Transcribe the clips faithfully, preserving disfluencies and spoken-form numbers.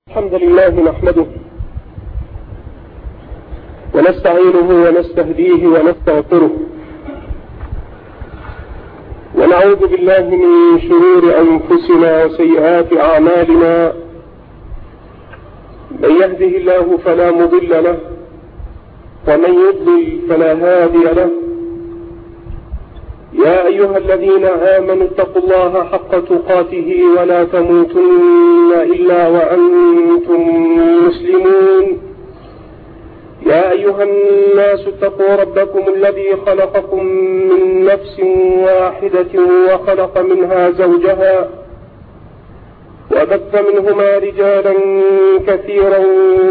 الحمد لله نحمده ونستعينه ونستهديه ونستغفره ونعوذ بالله من شرور أنفسنا وسيئات أعمالنا. من يهده الله فلا مضل له ومن يضلل فلا هادي له. يا أيها الذين آمنوا اتقوا الله حق تقاته ولا تموتن إلا وأنتم مسلمون. يا أيها الناس اتقوا ربكم الذي خلقكم من نفس واحدة وخلق منها زوجها وبث منهما رجالا كثيرا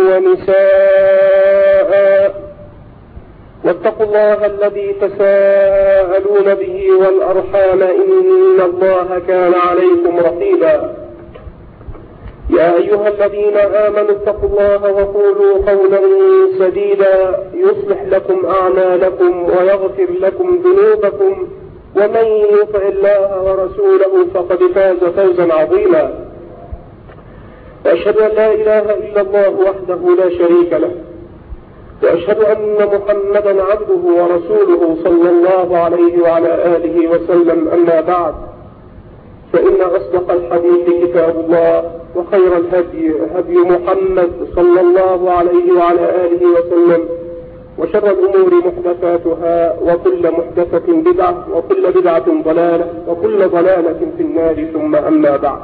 ونساء واتقوا الله الذي تساءلون به والأرحام إن الله كان عليكم رقيبا. يا أيها الذين آمنوا اتقوا الله وقولوا قولا سديدا يصلح لكم أعمالكم ويغفر لكم ذنوبكم ومن يطع الله ورسوله فقد فاز فوزا عظيما. وأشهد أن لا إله إلا الله وحده لا شريك له وأشهد أن محمدا عبده ورسوله صلى الله عليه وعلى آله وسلم. أما بعد، فإن أصدق الحديث كتاب الله وخير الهدي هدي محمد صلى الله عليه وعلى آله وسلم وشر الأمور محدثاتها وكل محدثة بدعة وكل بدعة ضلالة وكل ضلالة في النار. ثم أما بعد،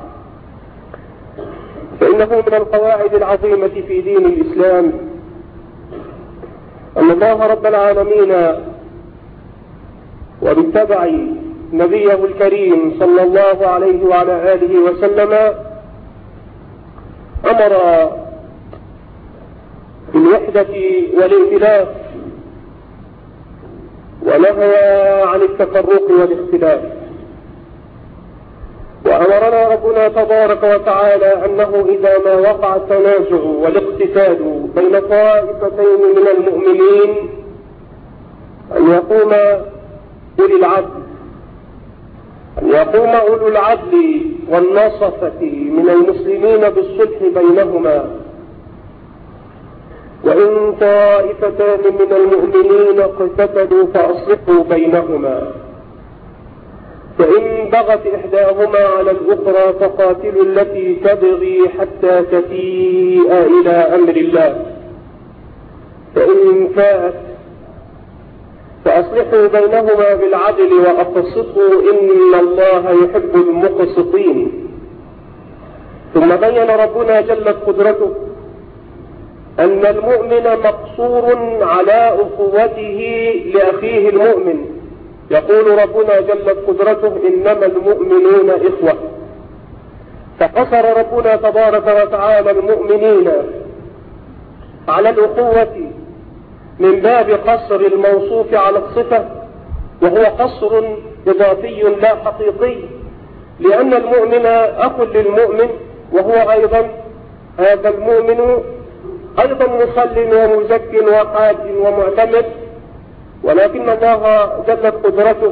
فإنه من القواعد العظيمة في دين الإسلام أن الله رب العالمين وباتبع نبيه الكريم صلى الله عليه وعلى آله وسلم أمر بالوحدة والائتلاف ونهى عن التفرق والاختلاف. وأمرنا ربنا تبارك وتعالى أنه إذا ما وقع التنازع والاقتتال بين طائفتين من المؤمنين أن يقوم أولي العدل أن يقوم أولو العدل والنصفة من المسلمين بالصلح بينهما. وإن طائفتان من المؤمنين اقتتلوا فأصلحوا بينهما، فإن بغت إحداهما على الأخرى فقاتلوا التي تبغي حتى تفيء إلى أمر الله، فإن فاءت فأصلحوا بينهما بالعدل وأقسطوا إن الله يحب المقسطين. ثم بين ربنا جلت قدرته أن المؤمن مقصور على أخوته لأخيه المؤمن. يقول ربنا جلت قدرته إنما المؤمنون إخوة، فقصر ربنا تبارك وتعالى المؤمنين على الأخوة من باب قصر الموصوف على الصفة، وهو قصر إضافي لا حقيقي، لأن المؤمن أخ للمؤمن، وهو أيضا هذا المؤمن أيضا مصل ومزك وحاج ومعتمد. ولكن الله جلت قدرته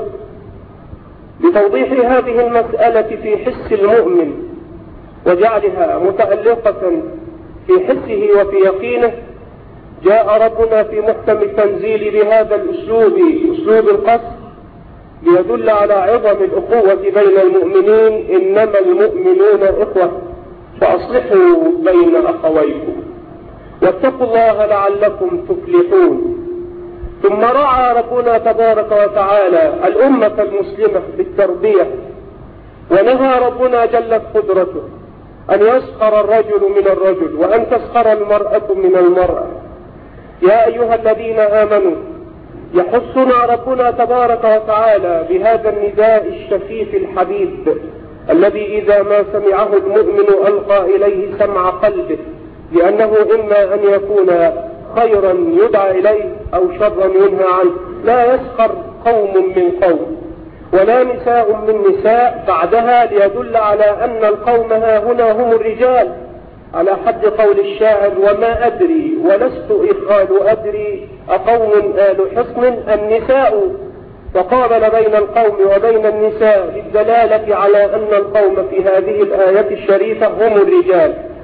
لتوضيح هذه المسألة في حس المؤمن وجعلها متألقة في حسه وفي يقينه، جاء ربنا في محكم التنزيل بهذا الأسلوب، أسلوب القصر، ليدل على عظم الأخوة بين المؤمنين. إنما المؤمنون إخوة فأصلحوا بين أخويكم واتقوا الله لعلكم تفلحون. ثم رعى ربنا تبارك وتعالى الأمة المسلمة بالتربية، ونهى ربنا جلت قدرته أن يسخر الرجل من الرجل وأن تسخر المرأة من المرأة. يا أيها الذين آمنوا، يحثنا ربنا تبارك وتعالى بهذا النداء الشفيف الحبيب الذي إذا ما سمعه المؤمن ألقى إليه سمع قلبه، لأنه إما أن يكون خيرا يدعى إليه أو شرا ينهى عنه. لا يسخر قوم من قوم ولا نساء من نساء بعدها، ليدل على أن القوم ها هنا هم الرجال، على حد قول الشاعر: وما أدري ولست إخال أدري أقوم آل حصن النساء. فقابل بين القوم وبين النساء للدلالة على أن القوم في هذه الآية الشريفة هم الرجال.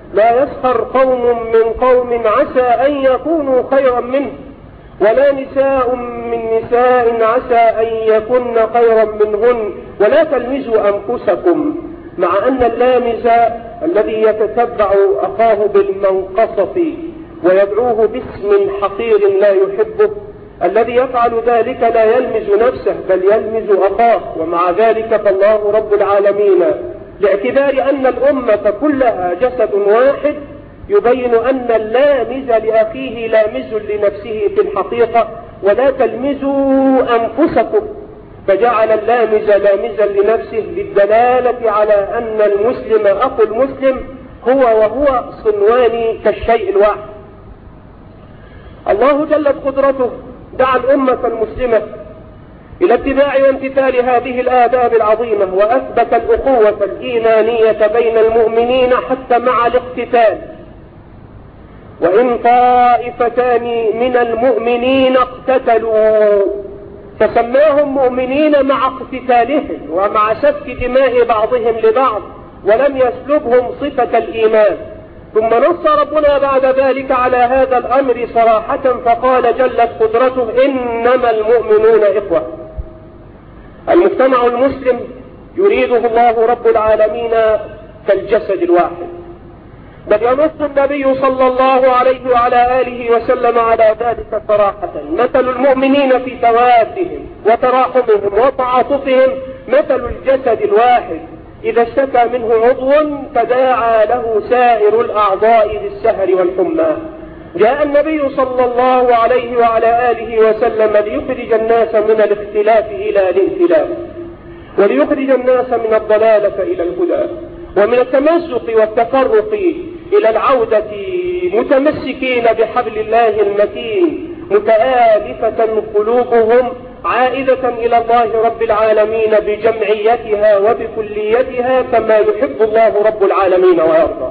لا يسخر قوم من قوم عسى أن يكونوا خيرا منه، ولا نساء من نساء عسى أن يكن خيرا منهن، ولا تلمزوا أنفسكم، مع أن اللامز الذي يتتبع أخاه بالمنقصة ويدعوه باسم حقير لا يحبه، الذي يفعل ذلك لا يلمز نفسه بل يلمز أخاه. ومع ذلك فالله رب العالمين لاعتبار أن الأمة كلها جسد واحد يبين أن اللامز لأخيه لامز لنفسه في الحقيقة، ولا تلمزوا أنفسكم، فجعل اللامز لامزا لنفسه للدلالة على أن المسلم أخو المسلم هو وهو صنوان كالشيء الواحد. الله جلت قدرته دعا الأمة المسلمة إلى اتباع وامتثال هذه الآداب العظيمة، وأثبت الأخوة الإيمانية بين المؤمنين حتى مع الاقتتال. وإن طائفتان من المؤمنين اقتتلوا فسماهم مؤمنين مع اقتتالهم ومع سفك دماء بعضهم لبعض، ولم يسلبهم صفة الإيمان. ثم نص ربنا بعد ذلك على هذا الأمر صراحة فقال جلت قدرته: إنما المؤمنون إخوة. المجتمع المسلم يريده الله رب العالمين كالجسد الواحد، بل ينص النبي صلى الله عليه وعلى آله وسلم على ذلك صراحة: مثل المؤمنين في توادهم وتراحمهم وتعاطفهم مثل الجسد الواحد، إذا اشتكى منه عضو تداعى له سائر الأعضاء بالسهر والحمى. جاء النبي صلى الله عليه وعلى آله وسلم ليخرج الناس من الاختلاف إلى الائتلاف، وليخرج الناس من الضلالة إلى الهدى، ومن التمزق والتفرق إلى العودة متمسكين بحبل الله المتين، متآلفة قلوبهم عائدة إلى الله رب العالمين بجمعيتها وبكليتها كما يحب الله رب العالمين ويرضى.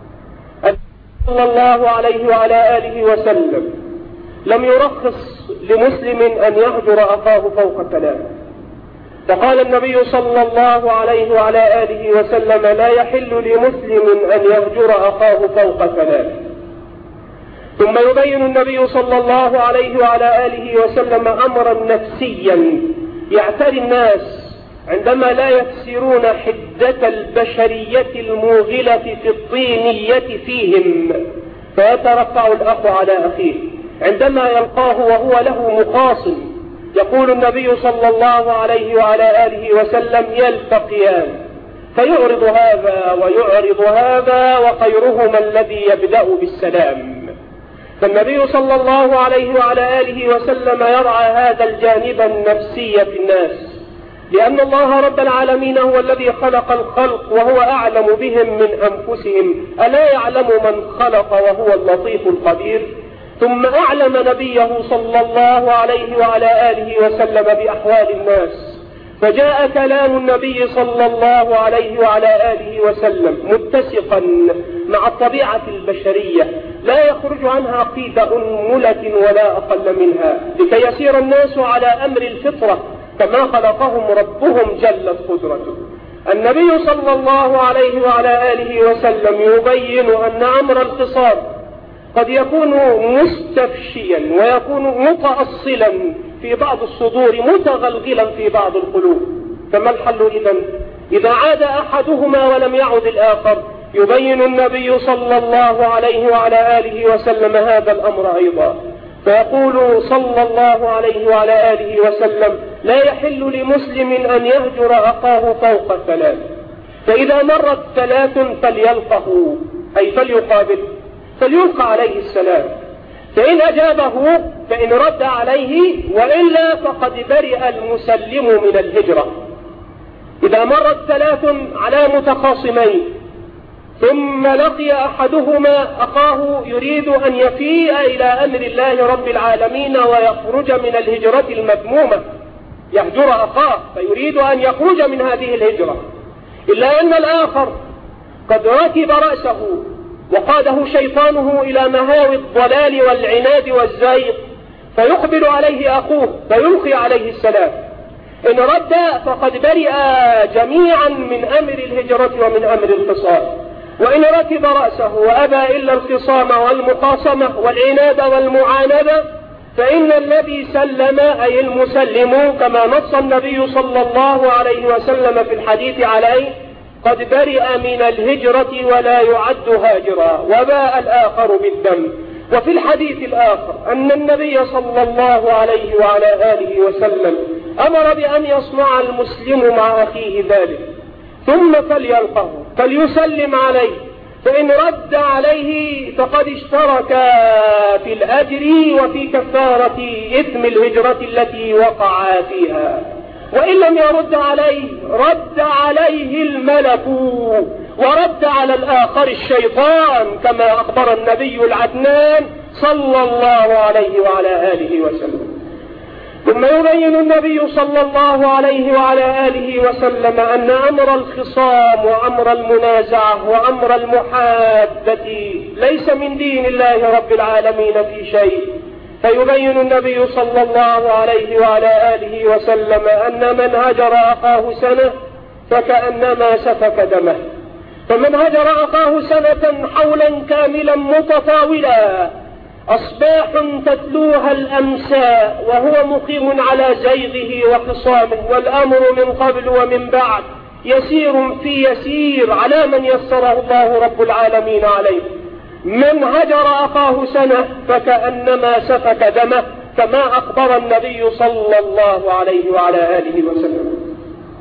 صلى الله عليه وعلى آله وسلم لم يرخص لمسلم أن يهجر أخاه فوق ثلاث، فقال النبي صلى الله عليه وعلى آله وسلم: لا يحل لمسلم أن يهجر أخاه فوق ثلاث. ثم يبين النبي صلى الله عليه وعلى آله وسلم أمرا نفسيا يعتري الناس عندما لا يكسرون حدة البشرية الموغلة في الطينية فيهم، فيترفع الأخ على أخيه عندما يلقاه وهو له مخاصم. يقول النبي صلى الله عليه وعلى آله وسلم: يلتقيان فيعرض هذا ويعرض هذا وخيرهما الذي يبدأ بالسلام. فالنبي صلى الله عليه وعلى آله وسلم يرعى هذا الجانب النفسي في الناس، لأن الله رب العالمين هو الذي خلق الخلق وهو أعلم بهم من أنفسهم. ألا يعلم من خلق وهو اللطيف الخبير؟ ثم أعلم نبيه صلى الله عليه وعلى آله وسلم بأحوال الناس، فجاء كلام النبي صلى الله عليه وعلى آله وسلم متسقا مع الطبيعة البشرية لا يخرج عنها قيد أنملة ولا أقل منها، لكي يسير الناس على أمر الفطرة كما خلقهم ربهم جلت قدرته. النبي صلى الله عليه وعلى آله وسلم يبين أن أمر الخصام قد يكون مستفشيا ويكون متأصلا في بعض الصدور متغلغلا في بعض القلوب. فما الحل إذن؟ إذا عاد أحدهما ولم يعد الآخر، يبين النبي صلى الله عليه وعلى آله وسلم هذا الأمر أيضا، فيقول صلى الله عليه وعلى آله وسلم: لا يحل لمسلم أن يهجر أخاه فوق ثلاث، فإذا مرت ثلاث فليلقه، أي فليقابل، فليلقى عليه السلام، فإن أجابه فإن رد عليه، وإلا فقد برئ المسلم من الهجرة. إذا مرت ثلاث على متخاصمين ثم لقي أحدهما أخاه يريد أن يفيء إلى أمر الله رب العالمين ويخرج من الهجرة المذمومة، يهجر أخاه فيريد أن يخرج من هذه الهجرة، إلا أن الآخر قد ركب رأسه وقاده شيطانه إلى مهاوي الضلال والعناد والزيغ، فيقبل عليه أخوه فيلقي عليه السلام. إن رد فقد برئ جميعا من أمر الهجرة ومن أمر الخصام. وإن ركب رأسه وأبى إلا الخصام والمخاصمة والعناد والمعاندة فإن الذي سلم أي المسلم كما نص النبي صلى الله عليه وسلم في الحديث عليه قد برئ من الهجرة ولا يعد هاجرا، وباء الآخر بالذنب. وفي الحديث الآخر أن النبي صلى الله عليه وعلى آله وسلم أمر بأن يصنع المسلم مع أخيه ذلك ثم فليلقه فليسلم عليه، فإن رد عليه فقد اشترك في الأجر وفي كفارة إثم الهجرة التي وقع فيها، وإن لم يرد عليه رد عليه الملك ورد على الآخر الشيطان كما أخبر النبي العدنان صلى الله عليه وعلى آله وسلم. ثم يبين النبي صلى الله عليه وعلى آله وسلم أن أمر الخصام وأمر المنازعة وأمر المحادة ليس من دين الله رب العالمين في شيء، فيبين النبي صلى الله عليه وعلى آله وسلم أن من هجر أخاه سنة فكأنما سفك دمه، فمن هجر أخاه سنة حولا كاملا متطاولا أصباح تتلوها الأمساء وهو مقيم على زيغه وخصامه، والأمر من قبل ومن بعد يسير في يسير على من يسره الله رب العالمين عليه. من هجر أخاه سنة فكأنما سفك دمه كما أخبر النبي صلى الله عليه وعلى آله وسلم.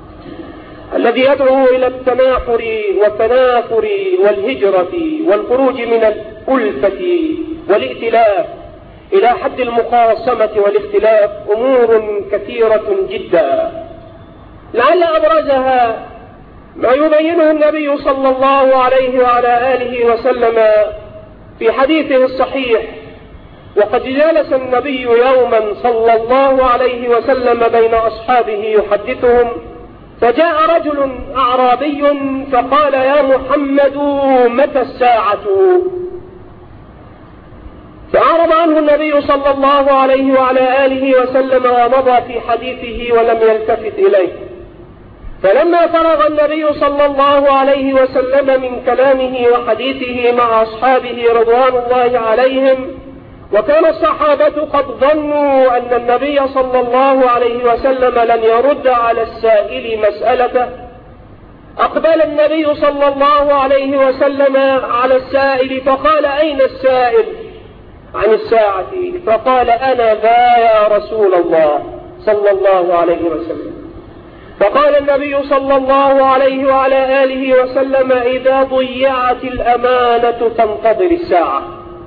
الذي يدعو إلى التناحر والتنافر والهجرة والخروج من الألفة والائتلاف إلى حد المخاصمة والاختلاف أمور كثيرة جدا، لعل أبرزها ما يبينه النبي صلى الله عليه وعلى آله وسلم في حديثه الصحيح. وقد جلس النبي يوما صلى الله عليه وسلم بين أصحابه يحدثهم، فجاء رجل أعرابي فقال: يا محمد متى الساعة؟ فأعرض عنه النبي صلى الله عليه وعلى آله وسلم ومضى في حديثه ولم يلتفت إليه. فلما فرغ النبي صلى الله عليه وسلم من كلامه وحديثه مع أصحابه رضوان الله عليهم، وكان الصحابة قد ظنوا أن النبي صلى الله عليه وسلم لن يرد على السائل مسألته، أقبل النبي صلى الله عليه وسلم على السائل فقال: أين السائل عن الساعة؟ فقال: أنا ذا يا رسول الله صلى الله عليه وسلم. فقال النبي صلى الله عليه وعلى آله وسلم: إذا ضيعت الأمانة فانتظر الساعة.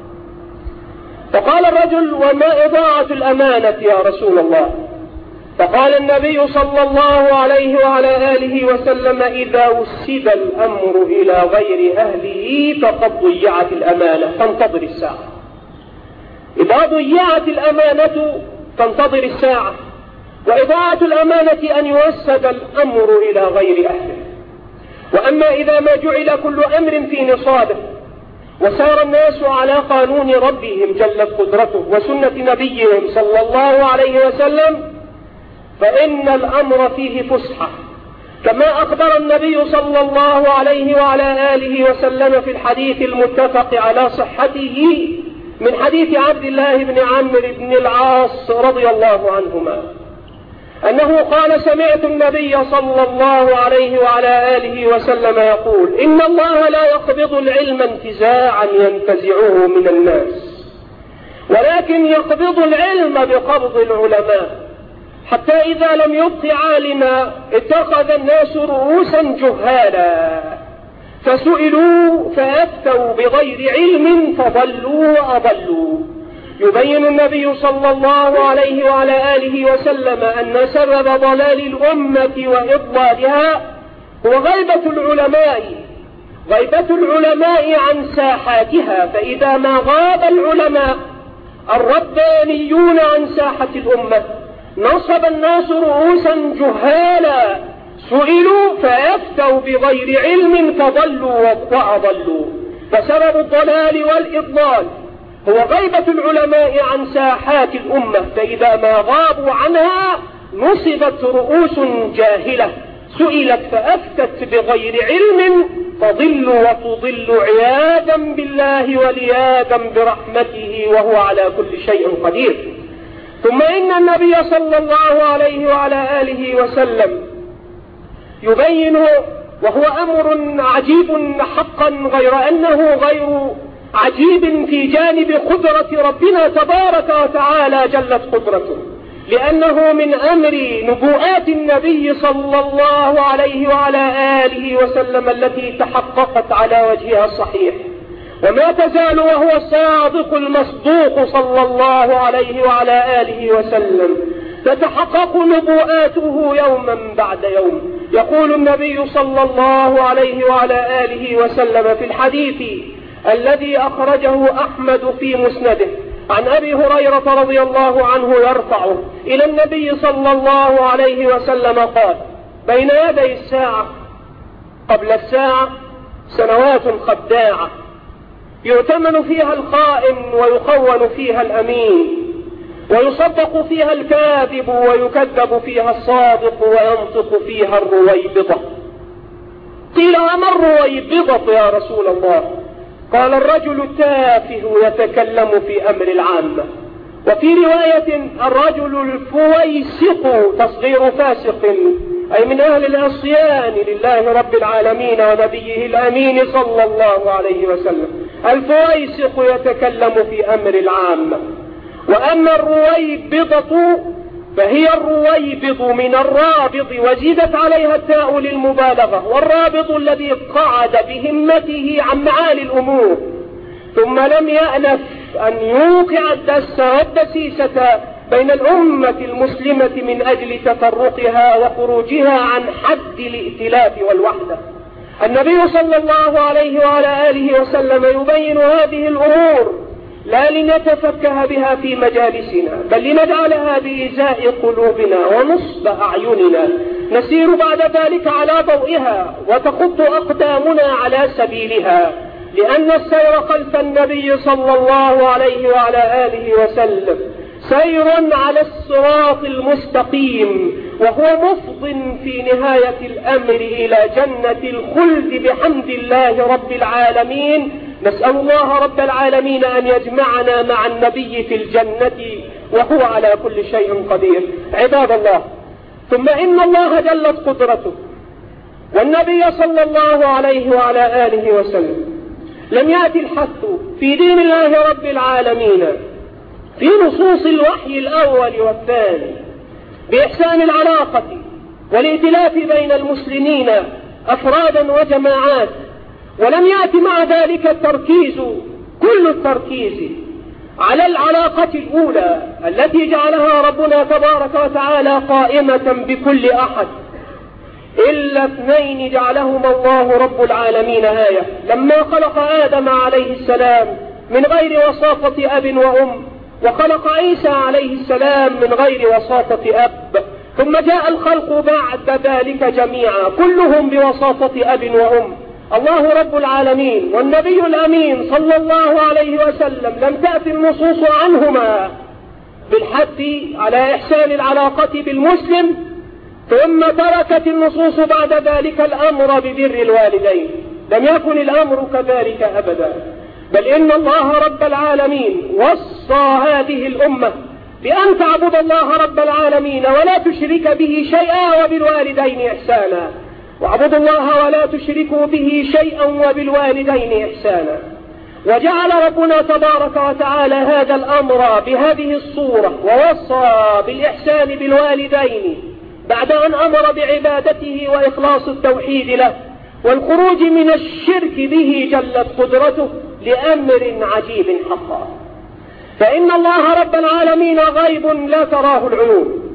فقال الرجل: وما إضاعة الأمانة يا رسول الله؟ فقال النبي صلى الله عليه وعلى آله وسلم: إذا وسد الأمر إلى غير أهله فقد ضيعت الأمانة فانتظر الساعة. إذا ضيعت الأمانة فانتظر الساعة، وإضاعة الأمانة أن يوسد الأمر إلى غير أهله. وأما إذا ما جعل كل أمر في نصابه وسار الناس على قانون ربهم جلت قدرته وسنة نبيهم صلى الله عليه وسلم فإن الأمر فيه فسحة، كما أخبر النبي صلى الله عليه وعلى آله وسلم في الحديث المتفق على صحته من حديث عبد الله بن عمرو بن العاص رضي الله عنهما أنه قال: سمعت النبي صلى الله عليه وعلى آله وسلم يقول: إن الله لا يقبض العلم انتزاعا ينتزعه من الناس، ولكن يقبض العلم بقبض العلماء، حتى إذا لم يبق عالما اتخذ الناس رؤوسا جهالا فسئلوا فأفتوا بغير علم فضلوا وأضلوا. يبين النبي صلى الله عليه وعلى آله وسلم أن سبب ضلال الأمة وإضلالها هو غيبة العلماء غيبة العلماء عن ساحاتها، فإذا ما غاب العلماء الربانيون عن ساحة الأمة نصب الناس رؤوسا جهالا سئلوا فأفتوا بغير علم فضلوا وأضلوا. فسبب الضلال والإضلال هو غيبة العلماء عن ساحات الأمة، فإذا ما غابوا عنها نصبت رؤوس جاهلة سئلت فأفتت بغير علم تضل وتضل عياذا بالله والعياذا برحمته وهو على كل شيء قدير. ثم إن النبي صلى الله عليه وعلى آله وسلم يبين، وهو أمر عجيب حقا، غير أنه غير عجيب في جانب قدرة ربنا تبارك وتعالى جلت قدرته، لأنه من أمر نبوءات النبي صلى الله عليه وعلى آله وسلم التي تحققت على وجهها الصحيح، وما تزال وهو الصادق المصدوق صلى الله عليه وعلى آله وسلم تتحقق نبوءاته يوما بعد يوم. يقول النبي صلى الله عليه وعلى آله وسلم في الحديث الذي أخرجه أحمد في مسنده عن أبي هريرة رضي الله عنه يرفعه إلى النبي صلى الله عليه وسلم قال: بين يدي الساعة قبل الساعة سنوات خداعة يؤتمن فيها الخائن ويخون فيها الأمين، ويصدق فيها الكاذب ويكذب فيها الصادق، وينطق فيها الرويبضة. قيل: وما الرويبضة يا رسول الله؟ قال: الرجل التافه يتكلم في أمر العامة. وفي رواية: الرجل الفويسق، تصغير فاسق، أي من أهل العصيان لله رب العالمين ونبيه الأمين صلى الله عليه وسلم. الفويسق يتكلم في أمر العامة. وأما الرويبضة فهي الرويبض من الرابض، وزيدت عليها التاء للمبالغة، والرابض الذي قعد بهمته عن معالي الأمور ثم لم يأنف أن يوقع الدس والدسيسة بين الأمة المسلمة من أجل تفرقها وخروجها عن حد الائتلاف والوحدة. النبي صلى الله عليه وعلى آله وسلم يبين هذه الأمور لا لنتفكه بها في مجالسنا، بل لنجعلها بإزاء قلوبنا ونصب أعيننا، نسير بعد ذلك على ضوئها وتخط أقدامنا على سبيلها، لأن السير خلف النبي صلى الله عليه وعلى آله وسلم سير على الصراط المستقيم، وهو مفض في نهاية الأمر إلى جنة الخلد بحمد الله رب العالمين. نسأل الله رب العالمين أن يجمعنا مع النبي في الجنة وهو على كل شيء قدير. عباد الله، ثم إن الله جلت قدرته والنبي صلى الله عليه وعلى آله وسلم لم يأتي الحث في دين الله رب العالمين في نصوص الوحي الأول والثاني بإحسان العلاقة والائتلاف بين المسلمين أفرادا وجماعات، ولم يأتي مع ذلك التركيز كل التركيز على العلاقة الأولى التي جعلها ربنا تبارك وتعالى قائمة بكل أحد، إلا اثنين جعلهما الله رب العالمين آية، لما خلق آدم عليه السلام من غير وساطة أب وأم، وخلق عيسى عليه السلام من غير وساطة أب، ثم جاء الخلق بعد ذلك جميعا كلهم بوساطة أب وأم. الله رب العالمين والنبي الأمين صلى الله عليه وسلم لم تأتي النصوص عنهما بالحث على إحسان العلاقة بالمسلم، ثم تركت النصوص بعد ذلك الأمر ببر الوالدين. لم يكن الأمر كذلك أبدا، بل إن الله رب العالمين وصى هذه الأمة بأن تعبد الله رب العالمين ولا تشرك به شيئا وبالوالدين إحسانا، واعبدوا الله ولا تشركوا به شيئا وبالوالدين إحسانا. وجعل ربنا تبارك وتعالى هذا الأمر بهذه الصورة، ووصى بالإحسان بالوالدين بعد أن أمر بعبادته وإخلاص التوحيد له والخروج من الشرك به جلت قدرته لأمر عجيب حقا. فإن الله رب العالمين غيب لا تراه العيون،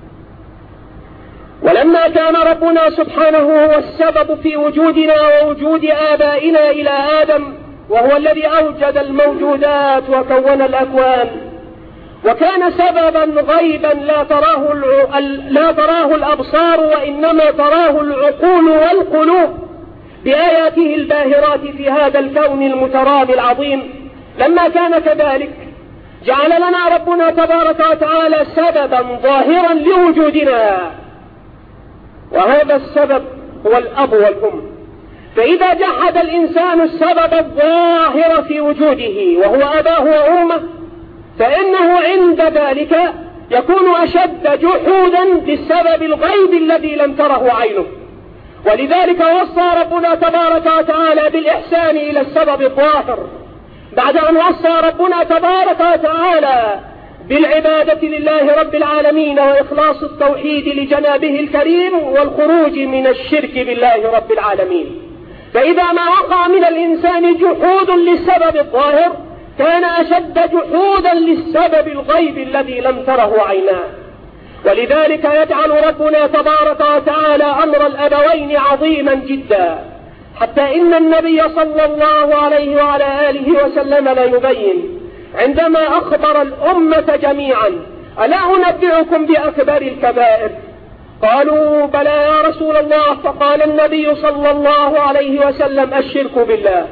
ولما كان ربنا سبحانه هو السبب في وجودنا ووجود آبائنا إلى آدم، وهو الذي أوجد الموجودات وكون الأكوان، وكان سببا غيبا لا تراه, لا تراه الأبصار وإنما تراه العقول والقلوب بآياته الباهرات في هذا الكون المترابي العظيم. لما كان كذلك جعل لنا ربنا تبارك وتعالى سببا ظاهرا لوجودنا، وهذا السبب هو الأب والأم. فإذا جحد الإنسان السبب الظاهر في وجوده وهو أباه وأمه فإنه عند ذلك يكون أشد جحودا للسبب الغيب الذي لم تره عينه. ولذلك وصى ربنا تبارك وتعالى بالإحسان إلى السبب الظاهر بعد أن وصى ربنا تبارك وتعالى بالعبادة لله رب العالمين وإخلاص التوحيد لجنابه الكريم والخروج من الشرك بالله رب العالمين. فإذا ما وقع من الإنسان جحود للسبب الظاهر كان أشد جحودا للسبب الغيب الذي لم تره عيناه. ولذلك يجعل ربنا تبارك وتعالى أمر الأبوين عظيما جدا، حتى إن النبي صلى الله عليه وعلى آله وسلم لا يبين عندما أخبر الأمة جميعا: ألا أنبئكم بأكبر الكبائر؟ قالوا: بلى يا رسول الله. فقال النبي صلى الله عليه وسلم: الشرك بالله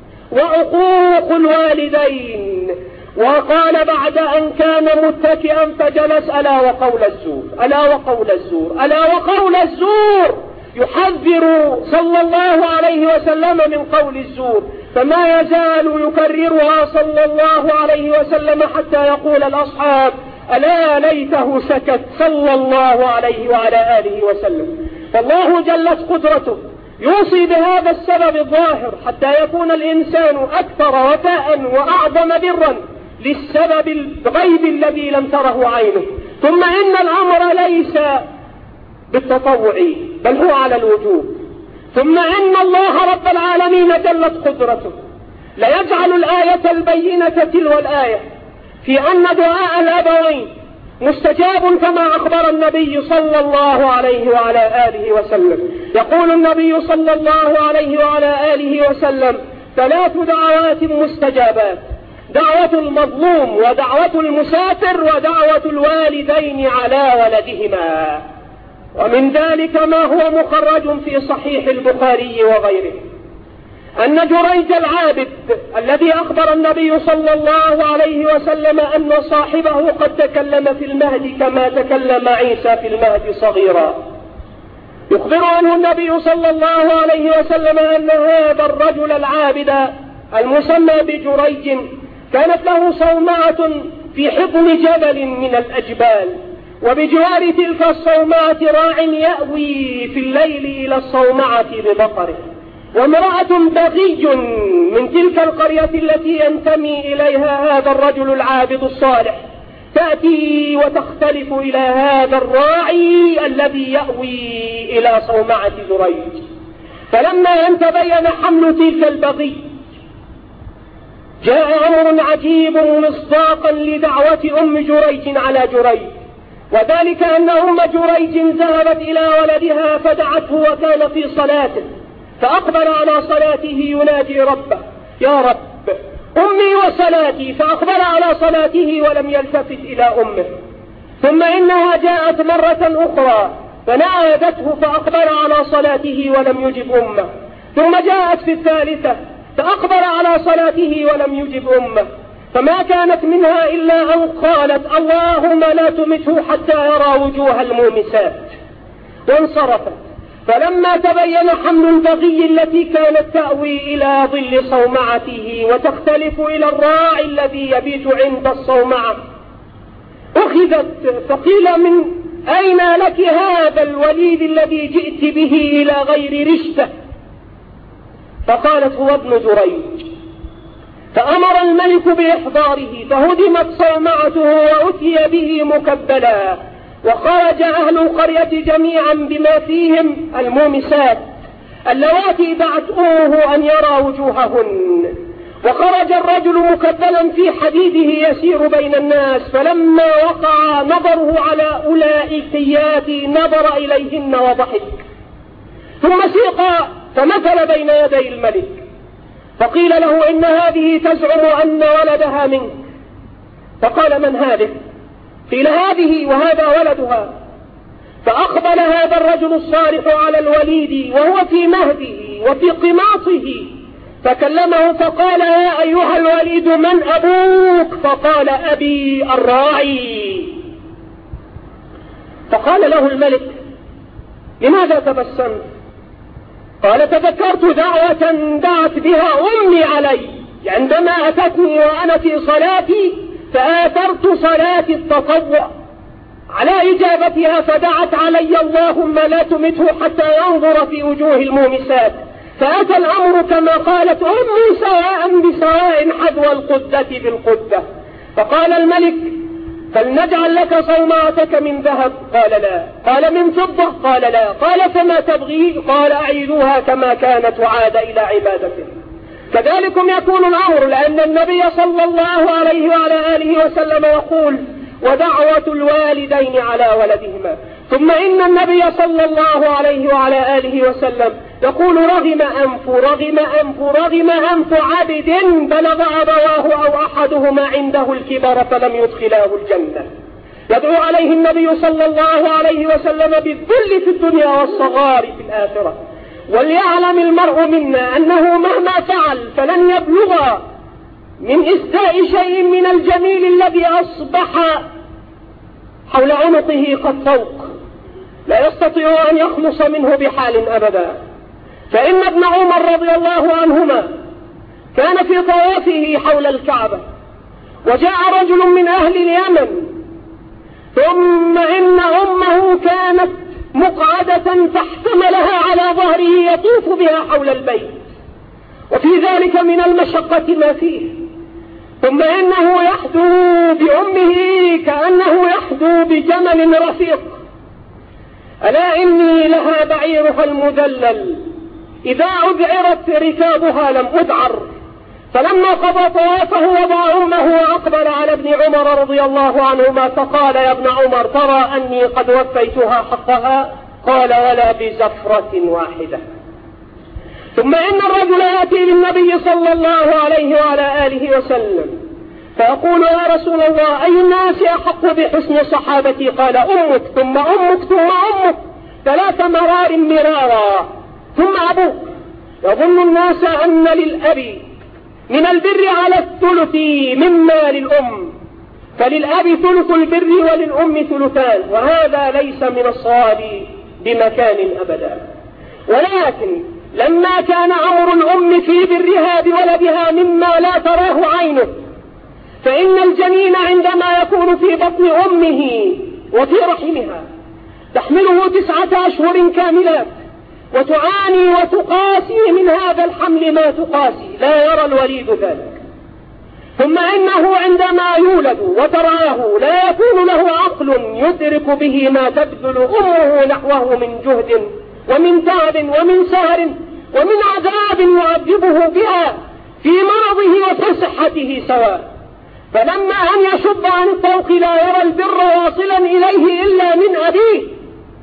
وعقوق الوالدين. وقال بعد أن كان متكئا فجلس: ألا وقول الزور، ألا وقول الزور، ألا وقول الزور. يحذر صلى الله عليه وسلم من قول الزور، فما يزال يكررها صلى الله عليه وسلم حتى يقول الأصحاب: ألا ليته سكت صلى الله عليه وعلى آله وسلم. فالله جلت قدرته يوصي بهذا السبب الظاهر حتى يكون الإنسان أكثر وفاء وأعظم برا للسبب الغيب الذي لم تره عينه. ثم إن الأمر ليس بالتطوع بل هو على الوجوب. ثم إن الله رب العالمين جلت قدرته ليجعل الآية البينة تلو الآية في أن دعاء الأبوين مستجاب كما أخبر النبي صلى الله عليه وعلى آله وسلم. يقول النبي صلى الله عليه وعلى آله وسلم: ثلاث دعوات مستجابات: دعوة المظلوم ودعوة المسافر ودعوة الوالدين على ولدهما. ومن ذلك ما هو مخرج في صحيح البخاري وغيره أن جريج العابد الذي أخبر النبي صلى الله عليه وسلم أن صاحبه قد تكلم في المهد كما تكلم عيسى في المهد صغيرا، يخبر عنه النبي صلى الله عليه وسلم أن هذا الرجل العابد المسمى بجريج كانت له صومعة في حضن جبل من الأجبال، وبجوار تلك الصومعة راع يأوي في الليل إلى الصومعة ببقره، وامرأة بغي من تلك القرية التي ينتمي إليها هذا الرجل العابد الصالح تأتي وتختلف إلى هذا الراعي الذي يأوي إلى صومعة جريج. فلما أن تبين حمل تلك البغي جاء أمر عجيب مصداقا لدعوة أم جريج على جريج، وذلك أن أم جريج ذهبت إلى ولدها فدعته وكان في صلاته، فأقبل على صلاته ينادي ربه: يا رب أمي وصلاتي، فأقبل على صلاته ولم يلتفت إلى أمه. ثم إنها جاءت مرة أخرى فنادته فأقبل على صلاته ولم يجب أمه. ثم جاءت في الثالثة فأقبل على صلاته ولم يجب أمه، فما كانت منها إلا أن قالت: اللهم لا تمته حتى يرى وجوه المومسات، وانصرفت. فلما تبين حمل البغي التي كانت تأوي إلى ظل صومعته وتختلف إلى الراعي الذي يبيت عند الصومعة أخذت فقيل: من أين لك هذا الوليد الذي جئت به إلى غير رشته؟ فقالت: هو ابن جريج. فأمر الملك بإحضاره فهدمت صومعته وأتي به مكبلا، وخرج أهل القرية جميعا بما فيهم المومسات اللواتي بعثوه أن يرى وجوههن. وخرج الرجل مكبلا في حديده يسير بين الناس، فلما وقع نظره على أولئكيات نظر إليهن وضحك، ثم سيق فمثل بين يدي الملك فقيل له: إن هذه تزعم أن ولدها منك. فقال: من هذه؟ قيل: هذه وهذا ولدها. فأقبل هذا الرجل الصالح على الوليد وهو في مهده وفي قماصه فكلمه فقال: يا أيها الوليد من أبوك؟ فقال: أبي الراعي. فقال له الملك: لماذا تبسمت؟ قال تذكرت دعوة دعت بها أمي علي عندما أتتني وأنا في صلاتي فآثرت صلاتي التطوع على إجابتها فدعت علي اللهم لا تمته حتى ينظر في وجوه المومسات، فأتى الأمر كما قالت أمي سواء بسواء حذو القدة بالقدة. فقال الملك فلنجعل لك صومعتك من ذهب؟ قال لا. قال من فضة؟ قال لا. قال فما تبغي؟ قال أعيدوها كما كانت وعاد إلى عبادته. كذلكم يكون الأمر، لأن النبي صلى الله عليه وعلى آله وسلم يقول ودعوة الوالدين على ولدهما. ثم إن النبي صلى الله عليه وعلى آله وسلم يقول رغم أنف رغم أنف رغم أنف عبد بلغ أبواه أو أحدهما عنده الكبر فلم يدخلاه الجنة. يدعو عليه النبي صلى الله عليه وسلم بالذل في الدنيا والصغار في الآخرة. وليعلم المرء منا أنه مهما فعل فلن يبلغ من إسداء شيء من الجميل الذي أصبح حول عنقه قد فوق، لا يستطيع أن يخلص منه بحال أبدا. فإن ابن عمر رضي الله عنهما كان في طوافه حول الكعبة وجاء رجل من أهل اليمن، ثم إن أمه كانت مقعدة فاحتملها على ظهره يطوف بها حول البيت، وفي ذلك من المشقة ما فيه. ثم إنه يحدو بأمه كأنه يحدو بجمل رفيق. ألا إني لها بعيرها المذلل إذا أذعرت ركابها لم أذعر. فلما قضى طوافه وضع أمه وأقبل على ابن عمر رضي الله عنهما فقال يا ابن عمر ترى أني قد وفيتها حقها؟ قال ولا بزفرة واحدة. ثم إن الرجل يأتي للنبي صلى الله عليه وعلى آله وسلم فيقول يا رسول الله أي الناس أحق بحسن صحابتي؟ قال أمك ثم أمك ثم أمك ثلاث مرار مرارا ثم أبوك. يظن الناس أن للأب من البر على الثلث مما للأم، فللأب ثلث البر وللأم ثلثان، وهذا ليس من الصواب بمكان أبدا. ولكن لما كان أمر الأم في برها بولدها مما لا تراه عينه، فإن الجنين عندما يكون في بطن أمه وفي رحمها تحمله تسعة أشهر كاملات وتعاني وتقاسي من هذا الحمل ما تقاسي، لا يرى الوليد ذلك. ثم إنه عندما يولد وتراه لا يكون له عقل يدرك به ما تبذل أمه نحوه من جهد ومن تعب ومن سهر ومن عذاب يعذبه بها في مرضه وفي صحته سواء. فلما أن يشب عن الطوق لا يرى البر واصلا إليه إلا من أبيه.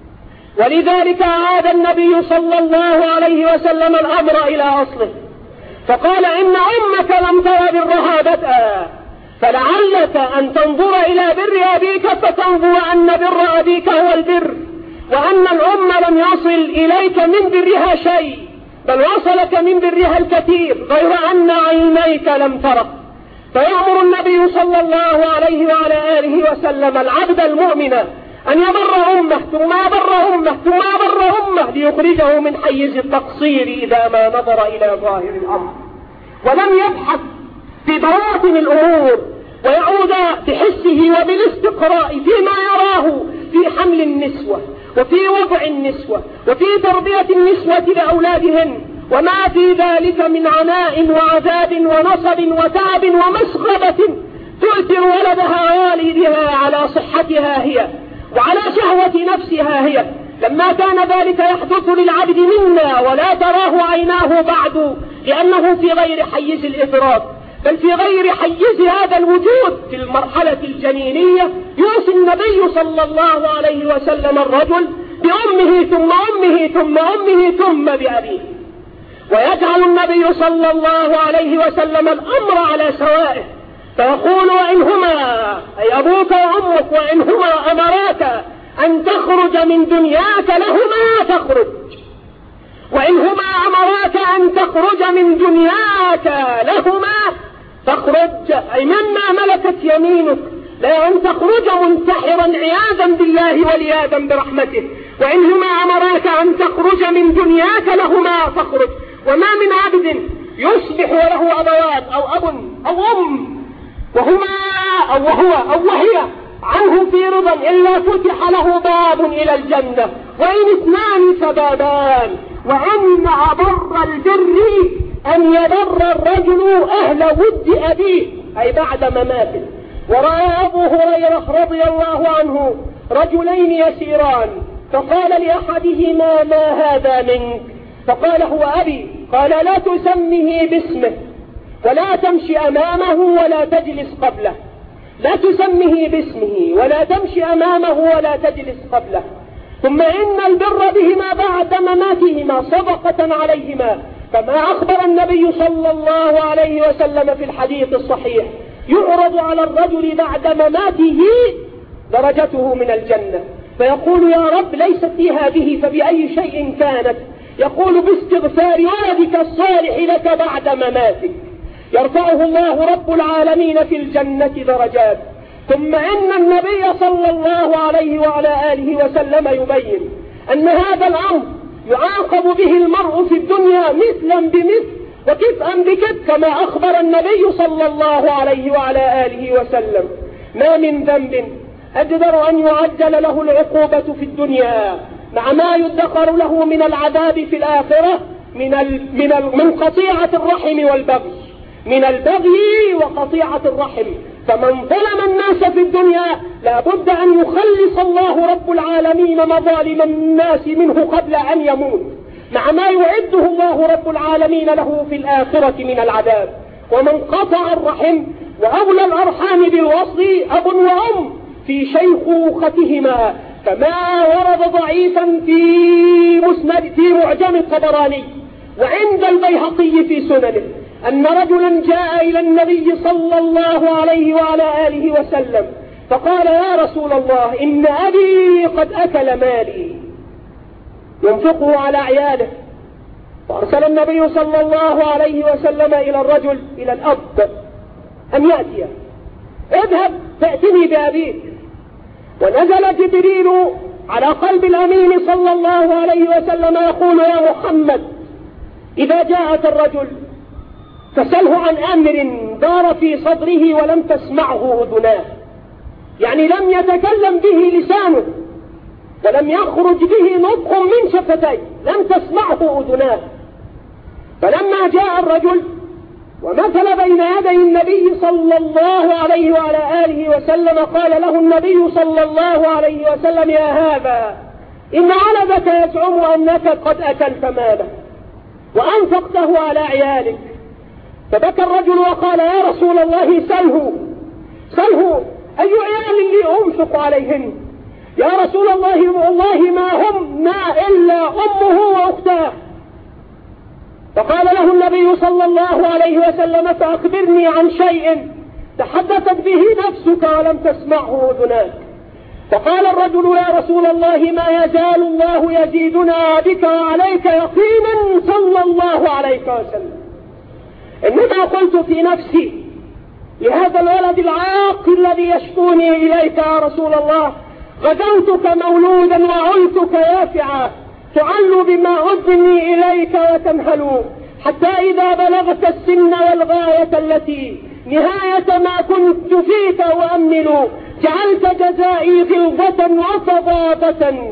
ولذلك عاد النبي صلى الله عليه وسلم الأمر إلى أصله فقال إن أمك لم تر برها بدءا، فلعلك أن تنظر إلى بر أبيك فتنظر أن بر أبيك هو البر، وأن الأم لم يصل إليك من برها شيء بل وصلك من برها الكثير غير أن عينيك لم تره. فيأمر النبي صلى الله عليه وعلى آله وسلم العبد المؤمن أن يبر أمه ثم يبر أمه ثم يبر أمه ليخرجه من حيز التقصير إذا ما نظر إلى ظاهر الأمر ولم يبحث في بواطن الأمور ويعود بحسه وبالاستقراء فيما يراه في حمل النسوة وفي وضع النسوة وفي تربية النسوة لأولادهن وما في ذلك من عناء وعذاب ونصب وتعب ومسخبة تؤثر ولدها والدها على صحتها هي وعلى شهوة نفسها هي. لما كان ذلك يحدث للعبد منا ولا تراه عيناه بعد لأنه في غير حيز الإدراك بل في غير حيز هذا الوجود في المرحلة الجنينية، يوصي النبي صلى الله عليه وسلم الرجل بأمه ثم أمه ثم أمه ثم بأبيه. ويجعل النبي صلى الله عليه وسلم الأمر على سوائه فيقول وإنهما أي أبوك وأمك وإنهما أمراك أن تخرج من دنياك لهما تخرج، وإنهما أمراك أن تخرج من دنياك لهما تخرج، أي مما ملكت يمينك لا أن تخرج منتحرا عياذا بالله والعياذا برحمته وإنهما أمراك أن تخرج من دنياك لهما فاخرج. وما من عبد يصبح وله أبوان أو أب أو أم وهما أو وهو أو وهي عنه في رضا إلا فتح له باب إلى الجنة، وإن اثنان فبابان. وأن أبر البر أن يبر الرجل أهل ود أبيه أي بعد مماته. ورأى أبو هريرة رضي الله عنه رجلين يسيران فقال لأحدهما ما هذا منك؟ فقال هو أبي. قال لا تسمه باسمه ولا تمشي أمامه ولا تجلس قبله. لا تسمه باسمه ولا تمشي أمامه ولا تجلس قبله. ثم إن البر بهما بعد مماتهما صدقة عليهما، كما أخبر النبي صلى الله عليه وسلم في الحديث الصحيح: يعرض على الرجل بعد مماته درجته من الجنة فيقول يا رب ليست لي هذه فبأي شيء كانت؟ يقول باستغفار ولدك الصالح لك بعد مماتك. يرفعه الله رب العالمين في الجنة درجات. ثم إن النبي صلى الله عليه وعلى آله وسلم يبين أن هذا الأمر يعاقب به المرء في الدنيا مثلا بمثل وكفءا بكفء، كما أخبر النبي صلى الله عليه وعلى آله وسلم: ما من ذنب أجدر أن يعجل له العقوبة في الدنيا مع ما يدخر له من العذاب في الآخرة من من من قطيعة الرحم والبغي، من البغي وقطيعة الرحم. فمن ظلم الناس في الدنيا لا بد أن يخلص الله رب العالمين مظالم الناس منه قبل أن يموت، مع ما يعده الله رب العالمين له في الآخرة من العذاب. ومن قطع الرحم وأولى الأرحام بالوصل أب وأم في شيخوختهما، كما ورد ضعيفا في مسند في معجم الطبراني وعند البيهقي في سننه أن رجلا جاء إلى النبي صلى الله عليه وعلى آله وسلم فقال: يا رسول الله إن أبي قد أكل مالي ينفقه على عياله. فأرسل النبي صلى الله عليه وسلم إلى الرجل إلى الأب أن يأتي: اذهب فأتني بأبيك. ونزل جبريل على قلب الأمين صلى الله عليه وسلم يقول: يا محمد إذا جاءك الرجل فسله عن أمر دار في صدره ولم تسمعه أذناه، يعني لم يتكلم به لسانه ولم يخرج به نطق من شفتيه، لم تسمعه أذناه. فلما جاء الرجل ومثل بين يدي النبي صلى الله عليه وعلى آله وسلم قال له النبي صلى الله عليه وسلم: يا هذا إن ولدك يزعم أنك قد أكلت ماله وأنفقته على عيالك. فبكى الرجل وقال: يا رسول الله سله سله أي عيال لي أنفق عليهن؟ يا رسول الله والله ما هم ما إلا أمه وأختاه. فقال له النبي صلى الله عليه وسلم: فأخبرني عن شيء تحدثت به نفسك ولم تسمعه أذناك. فقال الرجل: يا رسول الله ما يزال الله يزيدنا بك وعليك يقينا صلى الله عليه وسلم. إنما قلت في نفسي لهذا الولد العاق الذي يشكوني إليك يا رسول الله: غدوتك مولودا وعلتك يافعا تعل بما أذني إليك وتنهل، حتى إذا بلغت السن والغاية التي نهاية ما كنت فيك وأمل جعلت جزائي غلظة وفضاضة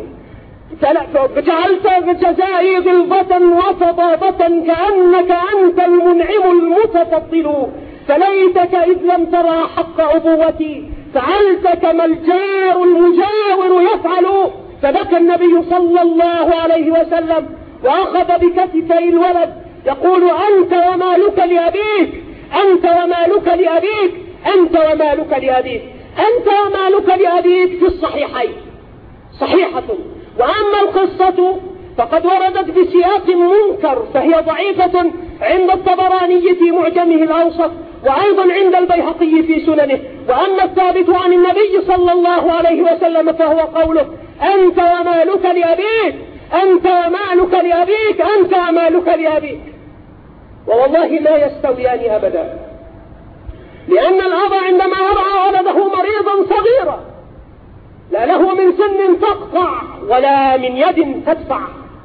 جعلت جزائي غلظة وفضاضة كأنك أنت المنعم المتفضل، فليتك إذ لم ترى حق أبوتي فعلت كما الجار المجاور يفعل. فبكى النبي صلى الله عليه وسلم وأخذ بكتفي الولد يقول: أنت ومالك لأبيك، أنت ومالك لأبيك، أنت ومالك لأبيك، أنت ومالك لأبيك في الصحيحين صحيحة. وأما القصة فقد وردت بسياق منكر فهي ضعيفة عند الطبراني في معجمه الأوسط وأيضا عند البيهقي في سننه. وأما الثابت عن النبي صلى الله عليه وسلم فهو قوله: أنت ومالك لأبيك، أنت ومالك لأبيك، أنت ومالك لأبيك. ووالله لا يستويان أبدا، لأن الأب عندما يرعى ولده مريضا صغيرا لا له من سن تقطع ولا من يد تدفع،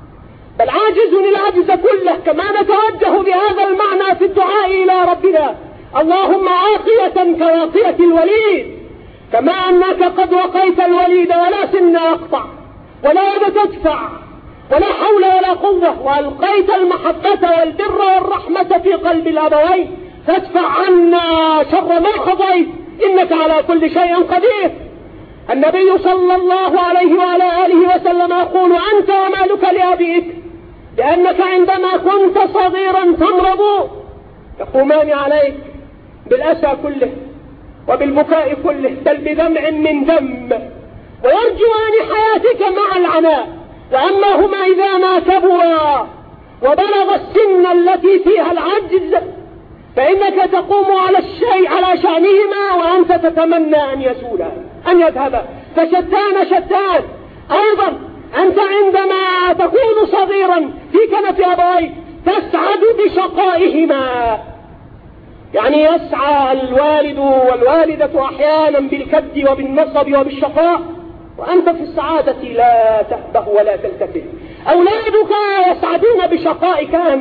بل عاجز العجز كله. كما نتوجه بهذا المعنى في الدعاء إلى ربنا: اللهم عافية كواقية الوليد، كما أنك قد وقيت الوليد ولا سن يقطع ولا يد تدفع ولا حول ولا قوة، وألقيت المحبة والبر والرحمة في قلب الأبوين، فادفع عنا شر ما قضيت، إنك على كل شيء قدير. النبي صلى الله عليه وعلى آله وسلم يقول: أنت ومالك لأبيك، لأنك عندما كنت صغيرا تمرض يقومان عليك بالأسى كله وبالبكاء كله، بل بدمع من دم، ويرجوان حياتك مع العناء. وأما هما إذا ما كبرا وبلغ السن التي فيها العجز فإنك تقوم على الشيء على شأنهما وأنت تتمنى أن يزولا، أن يذهبا. فشتان شتان. أيضا أنت عندما تكون صغيرا في كنف أبويك تسعد بشقائهما، يعني يسعى الوالد والوالدة أحيانا بالكد وبالنصب وبالشقاء، وأنت في السعادة لا تهبه ولا تلتفت. أولادك يسعدون بشقائك أنت،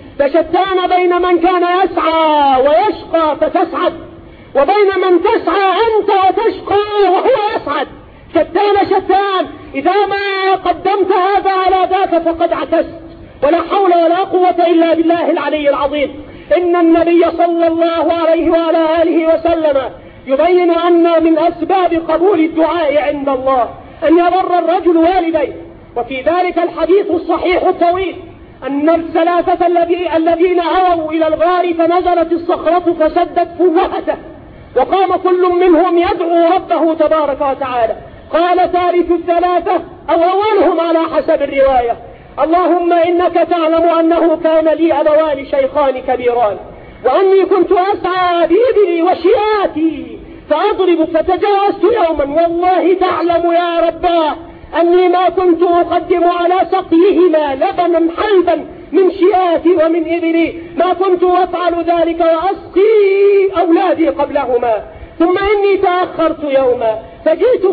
فشتان بين من كان يسعى ويشقى فتسعد، وبين من تسعى أنت وتشقى وهو يسعد. شتان شتان. إذا ما قدمت هذا على ذاك فقد عكست، ولا حول ولا قوة إلا بالله العلي العظيم. إن النبي صلى الله عليه وعلى آله وسلم يبين أن من أسباب قبول الدعاء عند الله أن يبر الرجل والديه، وفي ذلك الحديث الصحيح الطويل أن الثلاثة الذين أووا إلى الغار فنزلت الصخرة فسدت فوهته، وقام كل منهم يدعو ربه تبارك وتعالى. قال ثالث الثلاثة أو أولهم على حسب الرواية: اللهم إنك تعلم أنه كان لي أبوان شيخان كبيران، وأني كنت أسعى بإبلي وشياتي فأضرب، فتجاوزت يوما والله تعلم يا رباه أني ما كنت أقدم على سقيهما لبنا حلبا من شياتي ومن إبلي، ما كنت أفعل ذلك وأسقي أولادي قبلهما. ثم إني تأخرت يوما فجئت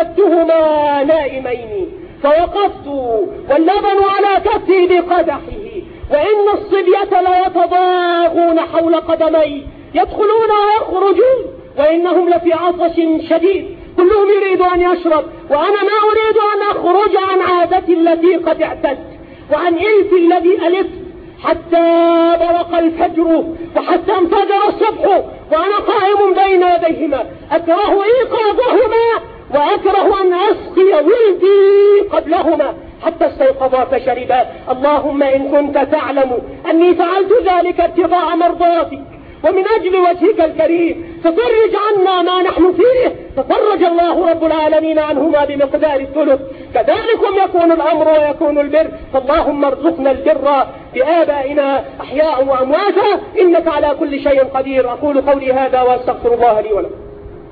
فوجدتهما نائمين، فوقفت واللبن على كفي بقدحه، وإن الصبية ليتضاغون حول قدمي يدخلون ويخرجون، وإنهم لفي عطش شديد، كلهم يريد أن يشرب، وأنا ما أريد أن أخرج عن عادتي التي قد اعتدت وعن إلفي الذي ألفت، حتى برق الفجر وحتى انفجر الصبح وأنا قائم بين يديهما أكره إيقاظهما وأكره أن أسقي ولدي قبلهما حتى استيقظا فشربا. اللهم إن كنت تعلم أني فعلت ذلك ابتغاء مرضاتك ومن أجل وجهك الكريم ففرج عنا ما نحن فيه، ففرج الله رب العالمين عنهما بمقدار الثلث. كذلكم يكون الأمر ويكون البر، فاللهم ارزقنا البر بآبائنا أحياء وأمواتا إنك على كل شيء قدير. أقول قولي هذا وأستغفر الله لي ولكم.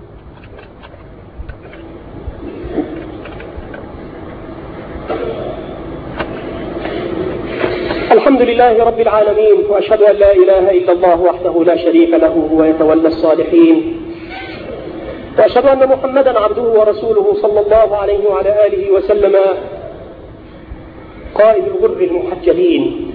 الحمد لله رب العالمين، وأشهد أن لا إله إلا الله وحده لا شريك له هو يتولى الصالحين، وأشهد أن محمدا عبده ورسوله صلى الله عليه وعلى آله وسلم قائد الغر المحجلين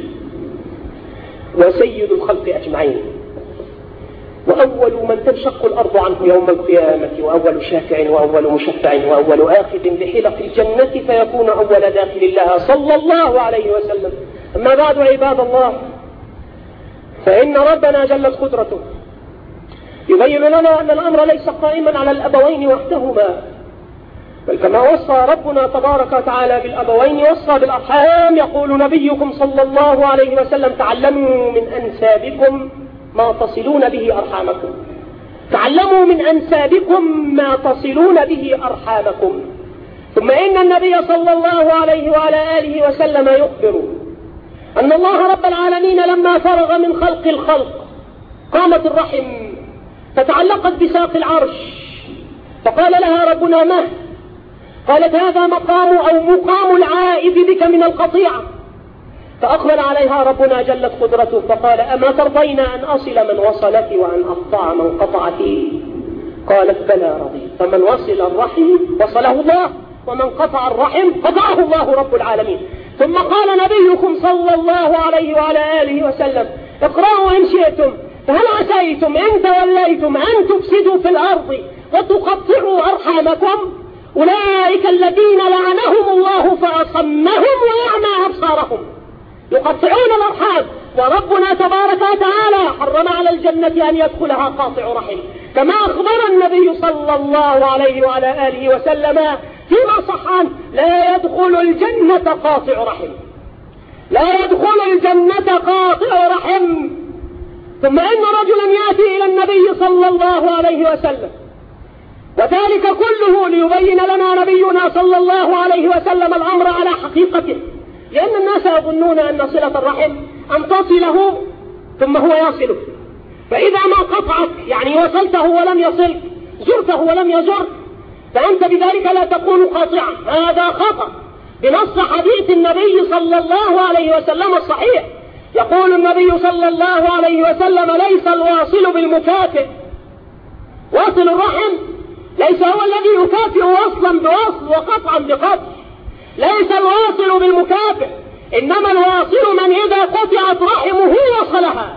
وسيد الخلق أجمعين، وأول من تنشق الأرض عنه يوم القيامة، وأول شافع وأول مشفع وأول آخذ بحلق الجنة فيكون أول داخل لها صلى الله عليه وسلم. أما بعد عباد الله، فإن ربنا جلت قدرته يبين لنا أن الأمر ليس قائما على الأبوين وحدهما، بل كما وصى ربنا تبارك وتعالى بالأبوين وصى بالأرحام. يقول نبيكم صلى الله عليه وسلم: تعلموا من أنسابكم ما تصلون به أرحامكم، تعلموا من أنسابكم ما تصلون به أرحامكم. ثم إن النبي صلى الله عليه وعلى آله وسلم يخبر أن الله رب العالمين لما فرغ من خلق الخلق قامت الرحم فتعلقت بساق العرش، فقال لها ربنا: ما؟ قالت: هذا مقام أو مقام العائد بك من القطيعة. فأقبل عليها ربنا جلت قدرته فقال: أما ترضين أن أصل من وصلك وأن أقطع من قطعك؟ قالت بلى رضيت. فمن وصل الرحم وصله الله، ومن قطع الرحم قطعه الله رب العالمين. ثم قال نبيكم صلى الله عليه وعلى آله وسلم: اقرأوا إن شئتم، فهل عسيتم إن توليتم أن تفسدوا في الأرض وتقطعوا أرحامكم؟ أولئك الذين لعنهم الله فأصمهم وأعمى أبصارهم. يقطعون الأرحام، وربنا تبارك وتعالى حرم على الجنة أن يدخلها قاطع رحم، كما أخبر النبي صلى الله عليه وعلى آله وسلم فيما صح عنه: لا يدخل الجنة قاطع رحم، لا يدخل الجنة قاطع رحم. ثم إن رجلا يأتي إلى النبي صلى الله عليه وسلم، وذلك كله ليبين لنا نبينا صلى الله عليه وسلم الأمر على حقيقته، لأن الناس يظنون أن صلة الرحم أن تصله ثم هو يصله، فإذا ما قطعك يعني وصلته ولم يصلك، زرته ولم يزرك، فأنت بذلك لا تكون قاطعا. هذا خطأ بنص حديث النبي صلى الله عليه وسلم الصحيح. يقول النبي صلى الله عليه وسلم: ليس الواصل بالمكافئ. واصل الرحم ليس هو الذي يكافئ وصلا بوصل وقطعا بقطع، ليس الواصل بالمكافئ، إنما الواصل من إذا قطعت رحمه وصلها.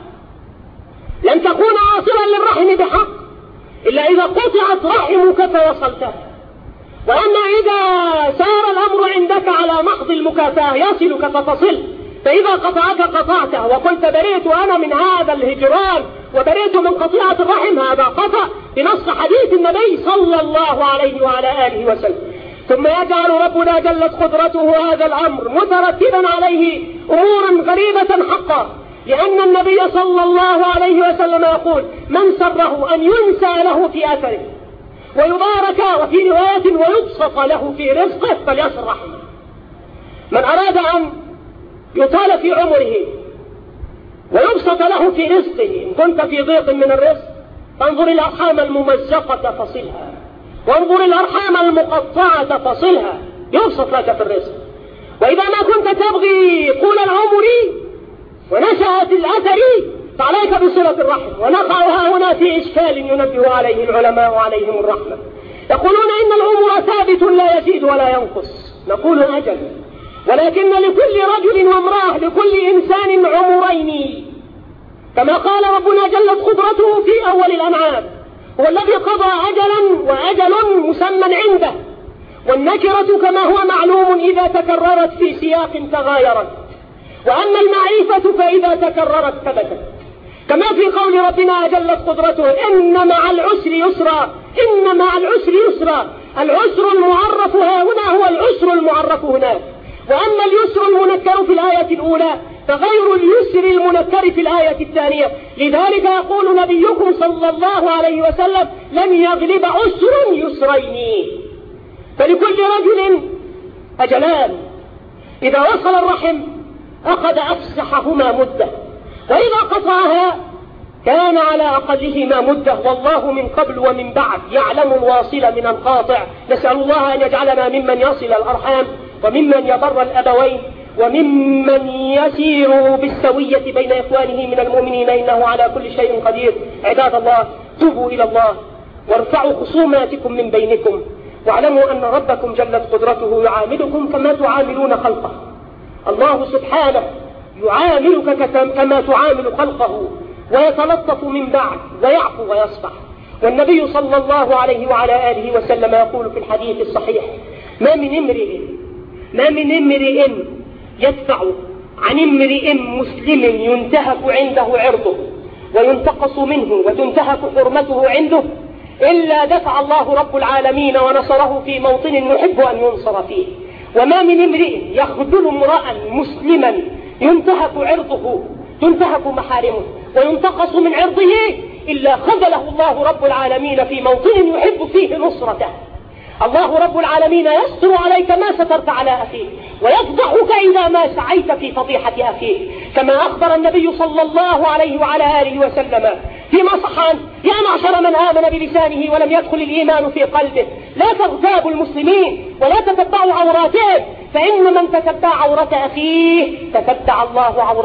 لن تكون واصلا للرحم بحق إلا إذا قطعت رحمك فوصلتها. وأما إذا سار الأمر عندك على محض المكافأة يصلك فتصل، فإذا قطعك قطعته وقلت بريت أنا من هذا الهجران وبريت من قطيعة الرحم، هذا قطع بنص حديث النبي صلى الله عليه وعلى آله وسلم. ثم يجعل ربنا جلت قدرته هذا الأمر مترتبا عليه أمورا غريبة حقا، لأن النبي صلى الله عليه وسلم يقول: من سره أن ينسى له في أثره ويبارك، وفي رواية ويبسط له في رزقه، فليصل رحمه. من أراد أن يطال في عمره ويبسط له في رزقه، إن كنت في ضيق من الرزق فانظر الأرحام الممزقة فصلها، وانظر الأرحام المقطعة فصلها، يبسط لك في الرزق. وإذا ما كنت تبغي طول العمر ونشأة الأثر فعليك بصلة الرحم. ونقعها هنا في إشكال ينبه عليه العلماء وعليهم الرحمة. يقولون إن العمر ثابت لا يزيد ولا ينقص، نقول أجل، ولكن لكل رجل وامرأة، لكل إنسان عمرين، كما قال ربنا جلت قدرته في أول الأنعام: هو الذي قضى أجلا وأجل مسمى عنده. والنكرة كما هو معلوم إذا تكررت في سياق تغايرت، وأما المعرفة فإذا تكررت ثبتت، كما في قول ربنا جلت قدرته: إن مع العسر يسرا، إن مع العسر يسرا. العسر المعرف ها هنا هو العسر المعرف هناك، وأما اليسر المنكر في الآية الأولى فغير اليسر المنكر في الآية الثانية. لذلك يقول نبيكم صلى الله عليه وسلم: لن يغلب عسر يسرين. فلكل رجل أجلان، إذا وصل الرحم أخذ أفسحهما مدة، وإذا قطعها كان على أقلهما مدة، والله من قبل ومن بعد يعلم الواصل من القاطع. نسأل الله أن يجعلنا ممن يصل الأرحام، وممن يبر الأبوين، وممن يسير بالسوية بين إخوانه من المؤمنين، إنه على كل شيء قدير. عباد الله، توبوا إلى الله وارفعوا خصوماتكم من بينكم، واعلموا أن ربكم جلت قدرته يعاملكم كما تعاملون خلقه. الله سبحانه يعاملك كما تعامل خلقه، ويتلطف من بعد ويعفو ويصفح. والنبي صلى الله عليه وعلى آله وسلم يقول في الحديث الصحيح: ما من امرئ ما من امرئ يدفع عن امرئ مسلم ينتهك عنده عرضه وينتقص منه وتنتهك حرمته عنده إلا دفع الله رب العالمين ونصره في موطن يحب أن ينصر فيه. وما من امرئ يخذل امرأ مسلما ينتهك عرضه، تنتهك محارمه وينتقص من عرضه إلا خذله الله رب العالمين في موطن يحب فيه نصرته. الله رب العالمين يستر عليك ما سترت على أخيك، ويفضحك إذا ما سعيت في فضيحة أخيك، كما أخبر النبي صلى الله عليه وعلى آله وسلم فيما صح عنه: يا معشر من آمن بلسانه ولم يدخل الإيمان في قلبه، لا تغتابوا المسلمين ولا تتبعوا عوراتهم، فإن من تتبع عورة أخيه تتبع الله عورته.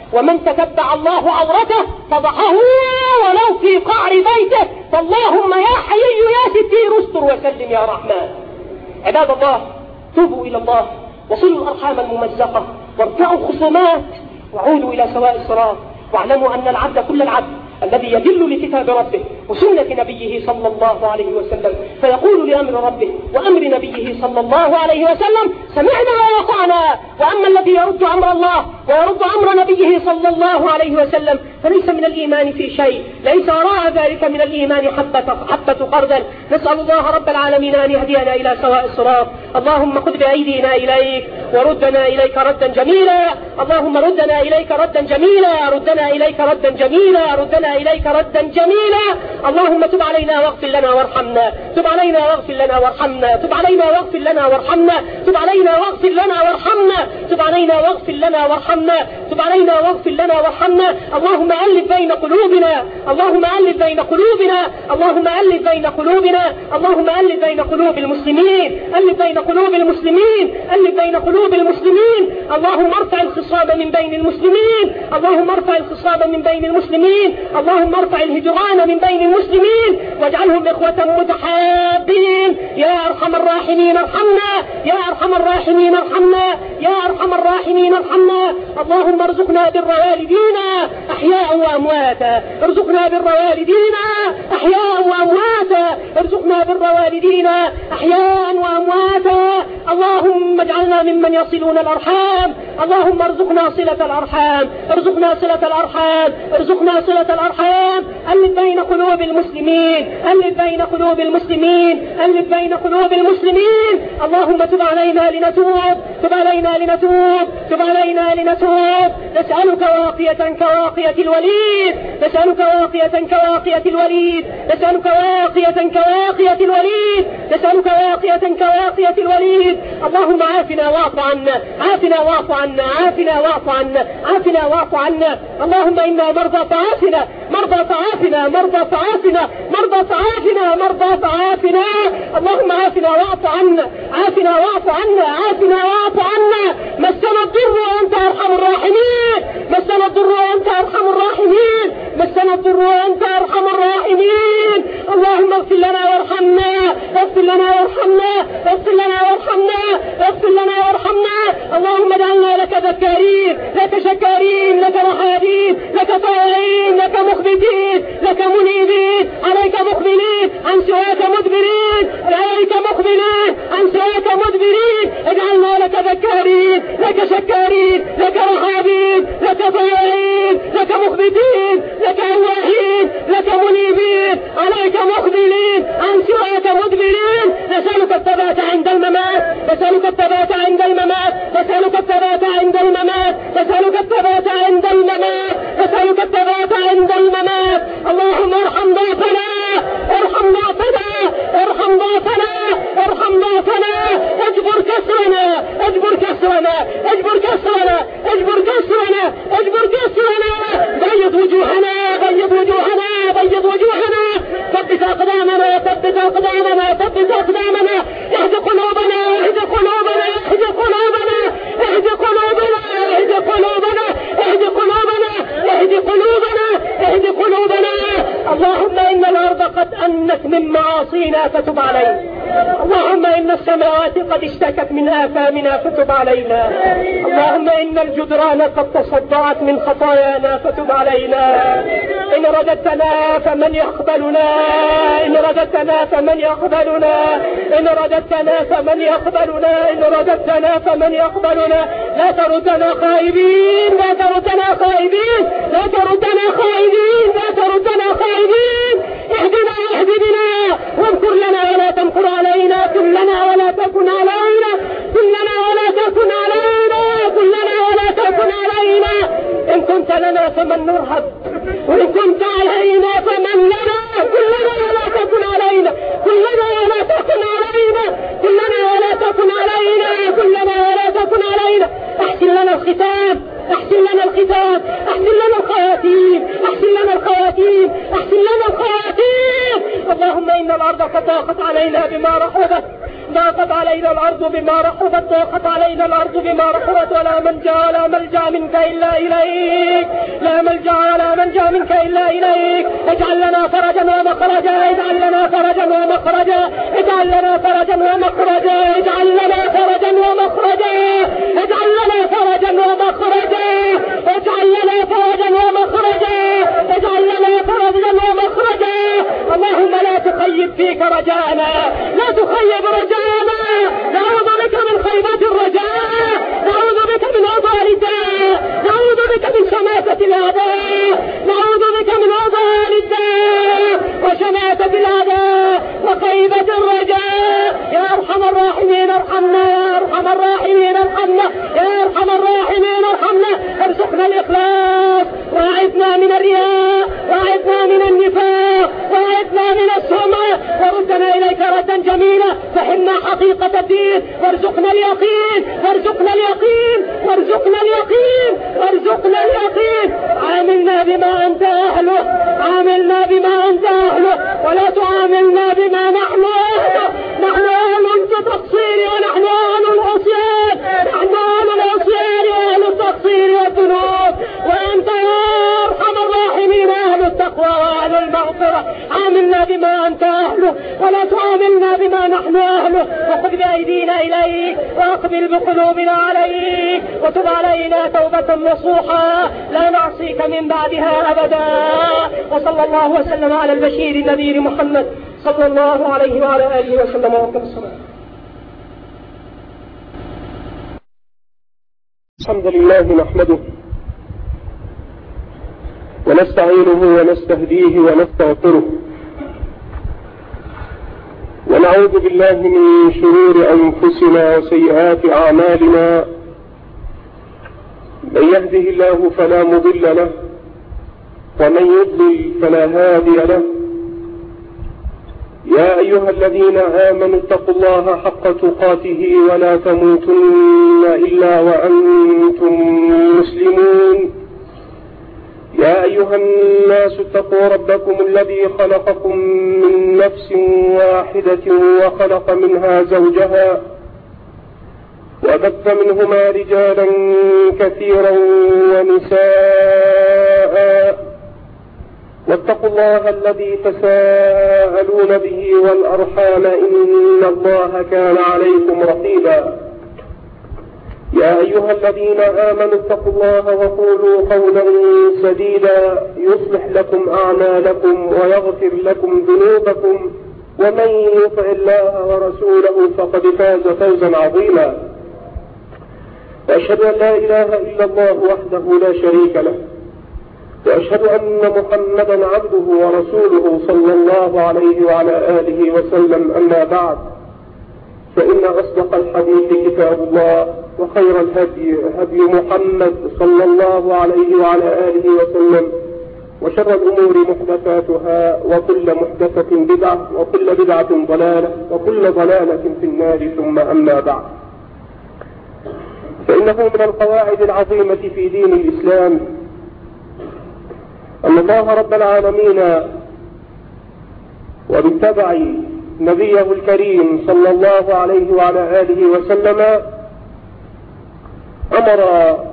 ومن تتبع الله عورته فضحه ولو في قعر بيته، فاللهم يا حي يا ستير استر وسلم يا رحمن. عباد الله، توبوا إلى الله وصلوا الأرحام الممزقة وارفعوا خصومات وعودوا إلى سواء الصراط، واعلموا أن العبد كل العبد الذي يدل لكتاب ربه وسنة نبيه صلى الله عليه وسلم فيقول لأمر ربه وأمر نبيه صلى الله عليه وسلم سمعنا وأطعنا، وأما الذي يرد أمر الله ويرد أمر نبيه صلى الله عليه وسلم فليس من الإيمان في شيء، ليس وراء ذلك من الإيمان حبة حبة خردل. نسأل الله رب العالمين أن يهدينا إلى سواء الصراط. اللهم خذ بأيدينا إليك وردنا إليك ردا جميلا، اللهم ردنا إليك ردا جميلا، ردنا إليك ردا جميلا، ردنا إليك ردا جميلا. اللهم تب علينا واغفر لنا وارحمنا، تب علينا واغفر لنا وارحمنا، تب علينا واغفر لنا وارحمنا، تب علينا واغفر لنا وارحمنا، تب علينا واغفر لنا وارحمنا، تب علينا واغفر لنا وارحمنا. اللهم ألف بين قلوبنا، اللهم ألف بين قلوبنا، اللهم ألف بين قلوبنا، اللهم ألف بين قلوب المسلمين، ألف بين قلوب المسلمين، ألف بين قلوب المسلمين. اللهم ارفع الخصام من بين المسلمين، اللهم ارفع الخصام من بين المسلمين، اللهم ارفع الهجران من بين المسلمين واجعلهم إخوة متحابين. يا أرحم الراحمين ارحمنا، يا أرحم الراحمين ارحمنا، يا أرحم الراحمين ارحمنا. اللهم ارزقنا بر والدينا أحياء وأمواتا، ارزقنا بر والدينا أحياء وأمواتا، ارزقنا بر والدينا أحياء وأمواتا. اللهم اجعلنا ممن يصلون الأرحام، اللهم ارزقنا صلة الأرحام، ارزقنا صلة الأرحام، ارزقنا صلة الأرحام. ألف بين قلوب المسلمين، ألف بين قلوب المسلمين، ألف بين قلوب المسلمين. اللهم تب علينا لنتوب، تب علينا لنتوب، تب علينا لنتوب. نسألك واقية كواقية الوليد، نسألك واقية كواقية الوليد، نسألك واقية كواقية الوليد، نسألك واقية كواقية الوليد. اللهم عافنا واعف عنا، عافنا واعف عنا، عافنا واعف عنا، عافنا واعف عنا. اللهم إنا مرضى فعافنا، مرضى فعافنا، مرضى فعافنا، مرضى فعافنا، مرضى فعافنا. اللهم عافنا واعف عنا، عافنا واعف عنا، عافنا واعف عنا. مسنا الضر وأنت أرحم الراحمين، مسنا الضر وأنت أرحم الراحمين، مسنا الضر وأنت أرحم الراحمين. اللهم اغفر لنا وارحمنا، اغفر لنا وارحمنا، اغفر لنا وارحمنا، اغفر لنا وارحمنا. اللهم اجعلنا لك ذكارين، لك شكارين، لك رحابين، لك طائعين، لك مخبتين، لك منيبين، عليك مقبلين، عن سواك مدبرين، عليك مقبلين، عن سواك مدبرين. اجعلنا لك ذكارين، لك شكارين، لك رحابين، لك طائعين، لك مخبتين، لك أواهين، لك منيبين، عليك مقبلين، عن سواك مدبرين. نسألك الثبات عند الممات، نسألك الثبات عند الممات، نسألك الثبات عند الممات، نسألك الثبات عند الممات، نسألك الثبات عند الممات. اللهم ارحم ضعفنا، ارحم ضعفنا، ارحم ضعفنا، ارحم ضعفنا. اجبر كسرنا، اجبر كسرنا، اجبر كسرنا، اجبر كسرنا، اجبر كسرنا. بيض وجوهنا، بيض وجوهنا، بيض وجوهنا. ثبت اقدامنا، ثبت اقدامنا، ثبت اقدامنا. اهد قلوبنا، اهد قلوبنا، اهد قلوبنا، اهد قلوبنا، اهد قلوبنا، اهد قلوبنا، اهد قلوبنا، اهد قلوبنا. اللهم إن الأرض قد أنت من معاصينا فتب علينا، اللهم إن السماوات قد اشتكت من آثامنا فتب علينا، اللهم إن الجدران قد تصدعت من خطايانا فتب علينا. إن رددتنا فمن يقبلنا، إن رددتنا فمن يقبلنا، إن رددتنا فمن يقبلنا، إن رددتنا فمن يقبلنا. لا تردنا خائبين، لا تردنا خائبين، لا تردنا خائبين، لا تردنا خائبين. اهدنا واهد بنا وامكر لنا ولا تمكر علينا، كن لنا ولا تكن علينا، كن لنا ولا تكن علينا، كن لنا ولا تكن علينا. إن كنت لنا فمن نرهب، وإن كنت علينا فمن لنا. كن لنا ولا تكن علينا، كن لنا ولا تكن علينا، كن لنا ولا تكن علينا، كن لنا ولا تكن علينا. احسن لنا الختام، احسن لنا الختام، احسن لنا الخواتيم، احسن لنا الخواتيم، احسن لنا الخواتيم. اللهم إن الأرض قد ضاقت علينا بما رحبت، ضاقت علينا الأرض بما رحبت ضاقت علينا الأرض بما رحبت ولا ملجأ ولا ملجأ منك إلا إليك لا ملجأ ولا ملجأ منك إلا إليك اجعل لنا فرجا ومخرجا اجعل لنا فرجا ومخرجا اجعل لنا فرجا ومخرجا اجعل لنا فرجا ومخرجا اجعل لنا فرجا ومخرجا اجعل لنا فرجا ومخرجا اجعل لنا فرجا ومخرجا اللهم لا تخيب فيك رجاءنا لا تخيب رجاءنا نعوذ بك من خيبة الرجاء نعوذ بك من عضال الداء نعوذ بك من شماتة الأعداء نعوذ بك من عضال الداء وشماتة الأعداء وخيبة الرجاء يا أرحم الراحمين ارحمنا يا أرحم الراحمين ارحمنا يا أرحم الراحمين ارحمنا ارزقنا الإخلاص واعذنا من الرياء واعذنا من النفاق واعذنا من السمعة وردنا إليك ردا جميلا فهمنا حقيقة الدين وارزقنا اليقين وارزقنا اليقين وارزقنا اليقين وارزقنا اليقين عاملنا بما أنت أهله عاملنا بما أنت أهله ولا تعاملنا بما نحن أهله نحن أهل التقصير ونحن أهل العصيان نحن أهل العصيان وأهل التقصير والذنوب وأنت يا أرحم الراحمين أهل التقوى وأهل المغفرة عاملنا بما أنت أهله ولا تعاملنا بما نحن أهله وخذ بأيدينا إليك وأقبل بقلوبنا عليك وتب علينا توبة نصوحا لا نعصيك من بعدها أبدا وصلى الله وسلم على البشير النذير محمد صلى الله عليه وعلى آله وسلم وقم الصلاة. الحمد لله نحمده ونستعينه ونستهديه ونستغفره ونعوذ بالله من شرور أنفسنا وسيئات أعمالنا من يهده الله فلا مضل له ومن يضلل فلا هادي له. يا أيها الذين آمنوا اتقوا الله حق تقاته ولا تموتن إلا وأنتم مسلمون. يا أيها الناس اتقوا ربكم الذي خلقكم من نفس واحدة وخلق منها زوجها وبث منهما رجالا كثيرا ونساء واتقوا الله الذي تساءلون به والأرحام إن الله كان عليكم رقيبا. يا أيها الذين آمنوا اتقوا الله وقولوا قولا سديدا يصلح لكم أعمالكم ويغفر لكم ذنوبكم ومن يطع الله ورسوله فقد فاز فوزا عظيما. وأشهد أن لا إله إلا الله وحده لا شريك له وأشهد أن محمدا عبده ورسوله صلى الله عليه وعلى آله وسلم. أما بعد فإن أصدق الحديث كتاب الله وخير الهدي هدي محمد صلى الله عليه وعلى آله وسلم وشر الأمور محدثاتها وكل محدثة بدعة وكل بدعة ضلالة وكل ضلالة في النار. ثم أما بعد فإنه من القواعد العظيمة في دين الإسلام أن الله رب العالمين وبالتبع نبيه الكريم صلى الله عليه وعلى آله وسلم أمر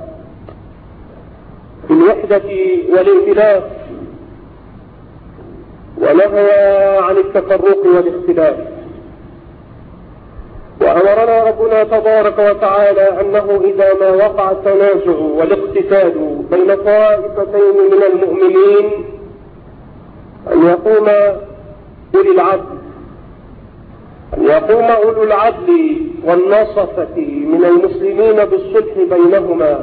بالوحدة والائتلاف ونهى عن التفرق والاختلاف. وأمرنا ربنا تبارك وتعالى أنه إذا ما وقع التنازع والاقتتال بين طائفتين من المؤمنين أن يقوم أولي العدل أن يقوم أولو العدل والنصفة من المسلمين بالصلح بينهما.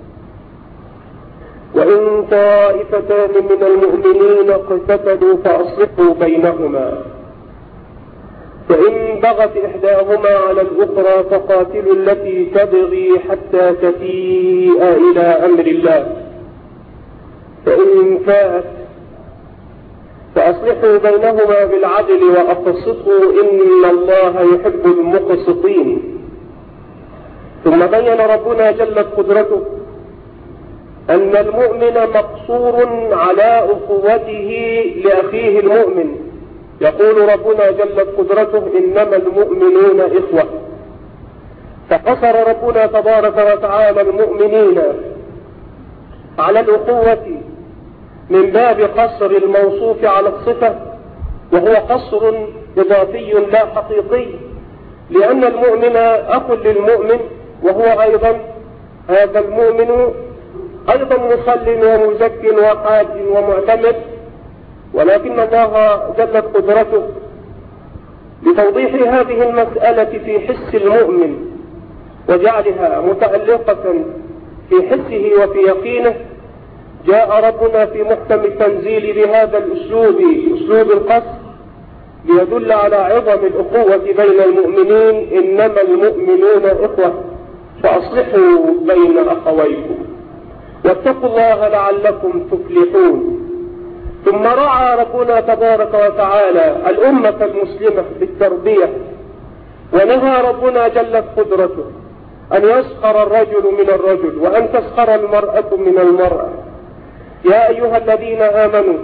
وإن طائفتان من المؤمنين اقتتلوا فأصلحوا بينهما فإن بغت إحداهما على الأخرى فقاتلوا التي تبغي حتى تفيء إلى أمر الله فإن فاءت فأصلحوا بينهما بالعدل وأقسطوا إن الله يحب المقسطين. ثم بين ربنا جلت قدرته أن المؤمن مقصور على أخوته لأخيه المؤمن يقول ربنا جلت قدرته إنما المؤمنون إخوة، فقصر ربنا تبارك وتعالى المؤمنين على الأخوة من باب قصر الموصوف على الصفة، وهو قصر إضافي لا حقيقي، لأن المؤمن أخ للمؤمن، وهو أيضا هذا المؤمن أيضا مصل ومزك وحاج ومعتمد، ولكن الله جلت قدرته لتوضيح هذه المسألة في حس المؤمن وجعلها متألقة في حسه وفي يقينه، جاء ربنا في محكم التنزيل بهذا الأسلوب، أسلوب القصر، ليدل على عظم الأخوة بين المؤمنين. إنما المؤمنون إخوة فأصلحوا بين أخويكم واتقوا الله لعلكم تفلحون. ثم رعى ربنا تبارك وتعالى الأمة المسلمة بالتربية، ونهى ربنا جلت قدرته أن يسخر الرجل من الرجل وأن تسخر المرأة من المرأة. يا أيها الذين آمنوا،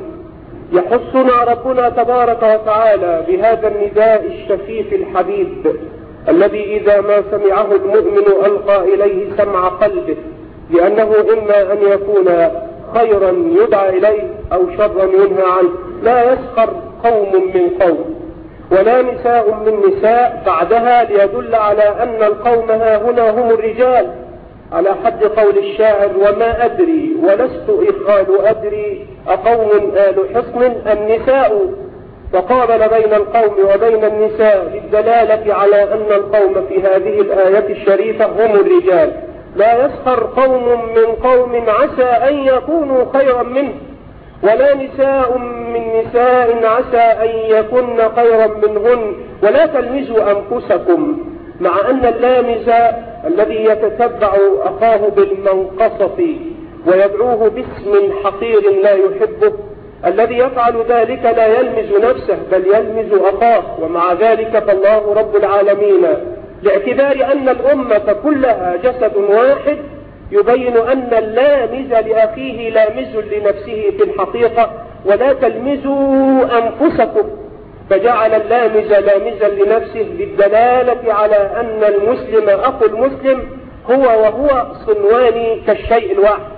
يحثنا ربنا تبارك وتعالى بهذا النداء الشفيف الحبيب الذي إذا ما سمعه المؤمن ألقى إليه سمع قلبه، لأنه إما أن يكون خيرا يدعى إليه أو شرا ينهى عنه. لا يسخر قوم من قوم ولا نساء من نساء بعدها، ليدل على أن القوم ها هنا هم الرجال، على حد قول الشاعر: وما أدري ولست إخال أدري أقوم آل حصن النساء. فقابل بين القوم وبين النساء للدلالة على أن القوم في هذه الآية الشريفة هم الرجال. لا يسخر قوم من قوم عسى أن يكونوا خيرا منه، ولا نساء من نساء عسى أن يكن خيرا منهن، ولا تلمزوا أنفسكم، مع أن اللامز الذي يتتبع أخاه بالمنقصة ويدعوه باسم حقير لا يحبه، الذي يفعل ذلك لا يلمز نفسه بل يلمز أخاه. ومع ذلك فالله رب العالمين لاعتبار أن الأمة كلها جسد واحد يبين أن اللامز لأخيه لامز لنفسه في الحقيقة، ولا تلمزوا أنفسكم، فجعل اللامز لامزا لنفسه للدلالة على أن المسلم أخو المسلم هو وهو صنوان كالشيء الواحد.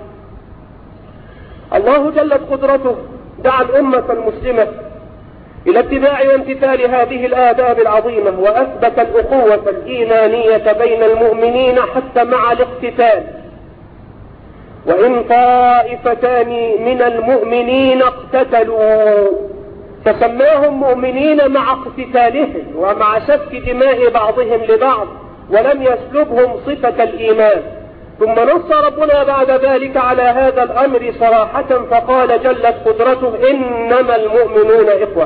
الله جلت قدرته دعا الأمة المسلمة إلى اتباع وامتثال هذه الآداب العظيمة، وأثبت الأخوة الإيمانية بين المؤمنين حتى مع الاقتتال. وإن طائفتان من المؤمنين اقتتلوا فسماهم مؤمنين مع اقتتالهم ومع سفك دماء بعضهم لبعض، ولم يسلبهم صفة الإيمان. ثم نص ربنا بعد ذلك على هذا الأمر صراحة فقال جلت قدرته: إنما المؤمنون إخوة.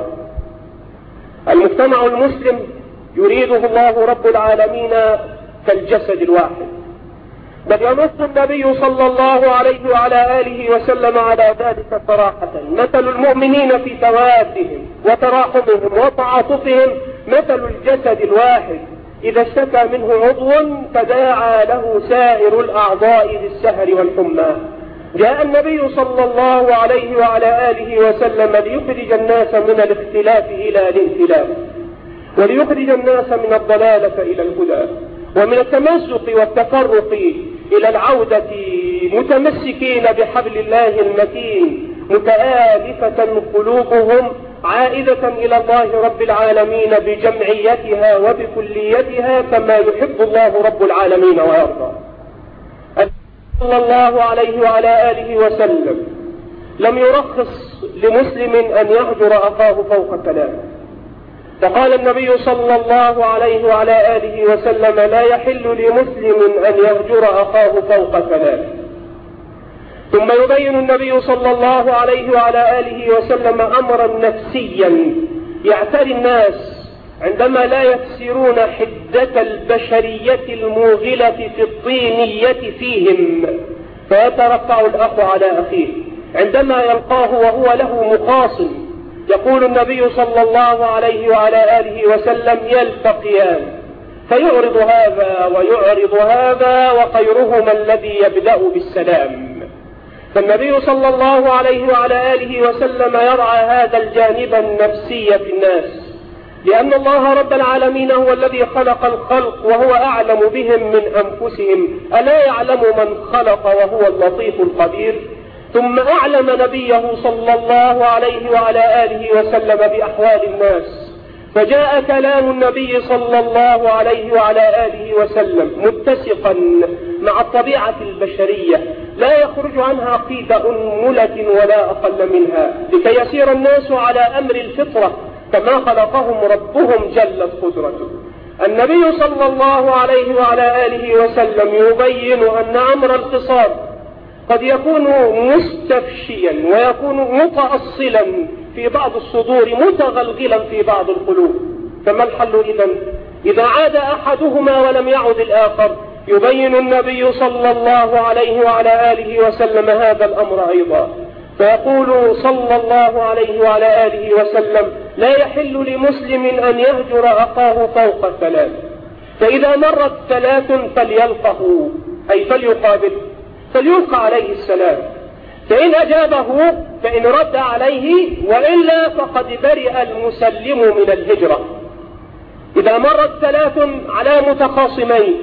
المجتمع المسلم يريده الله رب العالمين كالجسد الواحد، بل ينص النبي صلى الله عليه وعلى آله وسلم على ذلك صراحة: مثل المؤمنين في توادهم وتراحمهم وتعاطفهم مثل الجسد الواحد، إذا اشتكى منه عضو تداعى له سائر الأعضاء بالسهر والحمى. جاء النبي صلى الله عليه وعلى آله وسلم ليخرج الناس من الاختلاف إلى الائتلاف، وليخرج الناس من الضلالة إلى الهدى، ومن التمزق والتفرق إلى العودة متمسكين بحبل الله المتين، متآلفة قلوبهم عائدة إلى الله رب العالمين بجمعيتها وبكليتها كما يحب الله رب العالمين ويرضى. صلى الله عليه وعلى آله وسلم لم يرخص لمسلم أن يهجر أخاه فوق ثلاث، فقال النبي صلى الله عليه وعلى آله وسلم: لا يحل لمسلم أن يهجر أخاه فوق ثلاث. ثم يبين النبي صلى الله عليه وعلى آله وسلم أمرا نفسيا يعتري الناس عندما لا يكسرون حدة البشرية الموغلة في الطينية فيهم، فيترفع الأخ على أخيه عندما يلقاه وهو له مخاصم. يقول النبي صلى الله عليه وعلى آله وسلم: يلتقيان فيعرض هذا ويعرض هذا وخيرهما الذي يبدأ بالسلام، فالنبي صلى الله عليه وعلى آله وسلم يرعى هذا الجانب النفسي في الناس، لأن الله رب العالمين هو الذي خلق الخلق وهو أعلم بهم من أنفسهم، ألا يعلم من خلق وهو اللطيف الخبير؟ ثم أعلم نبيه صلى الله عليه وعلى آله وسلم بأحوال الناس، فجاء كلام النبي صلى الله عليه وعلى آله وسلم متسقا مع الطبيعة البشرية لا يخرج عنها قيد أنملة ولا أقل منها، لكي يسير الناس على أمر الفطرة كما خلقهم ربهم جلت قدرته. النبي صلى الله عليه وعلى آله وسلم يبين أن أمر الخصام قد يكون مستفشيا ويكون متأصلا في بعض الصدور متغلغلا في بعض القلوب، فما الحل إذن؟ إذا عاد أحدهما ولم يعد الآخر يبين النبي صلى الله عليه وعلى آله وسلم هذا الأمر أيضا، فيقول صلى الله عليه وعلى آله وسلم: لا يحل لمسلم أن يهجر أخاه فوق ثلاث، فإذا مرت ثلاث فليلقه أي فليقابل، فليلقى عليه السلام، فإن أجابه فإن رد عليه، وإلا فقد برئ المسلم من الهجرة. إذا مرت ثلاث على متخاصمين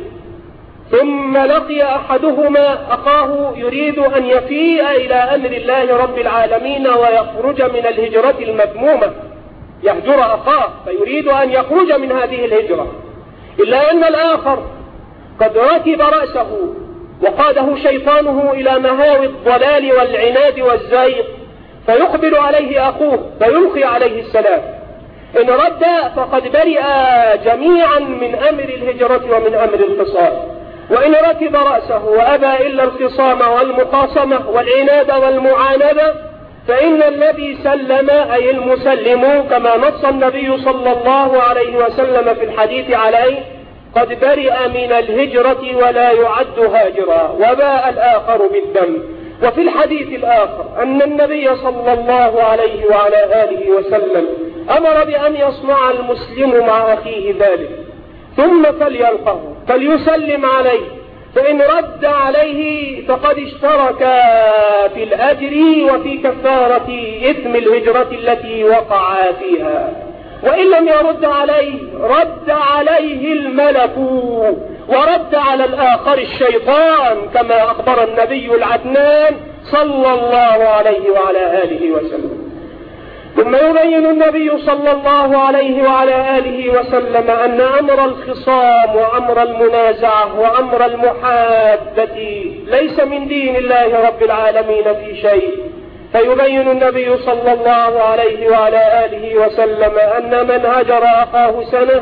ثم لقي أحدهما أخاه يريد أن يفيء إلى أمر الله رب العالمين ويخرج من الهجرة المذمومة، يهجر أخاه فيريد أن يخرج من هذه الهجرة، إلا أن الآخر قد ركب رأسه وقاده شيطانه إلى مهاوي الضلال والعناد والزيغ، فيقبل عليه أخوه فيلقي عليه السلام، إن رد فقد برئ جميعا من أمر الهجرة ومن أمر الخصام، وإن ركب رأسه وأبى إلا الخصام والمخاصمة والعناد والمعاندة فإن الذي سلم أي المسلم كما نص النبي صلى الله عليه وسلم في الحديث عليه قد برئ من الهجرة ولا يعد هاجرا، وباء الآخر بالذنب. وفي الحديث الآخر أن النبي صلى الله عليه وعلى آله وسلم أمر بأن يصنع المسلم مع أخيه ذلك، ثم فليلقه فليسلم عليه، فإن رد عليه فقد اشترك في الأجر وفي كفارة إثم الهجرة التي وقع فيها، وإن لم يرد عليه رد عليه الملك ورد على الآخر الشيطان، كما أخبر النبي العدنان صلى الله عليه وعلى آله وسلم. ثم يبين النبي صلى الله عليه وعلى آله وسلم أن أمر الخصام وأمر المنازعة وأمر المحادة ليس من دين الله رب العالمين في شيء، فيبين النبي صلى الله عليه وعلى آله وسلم أن من هجر أخاه سنة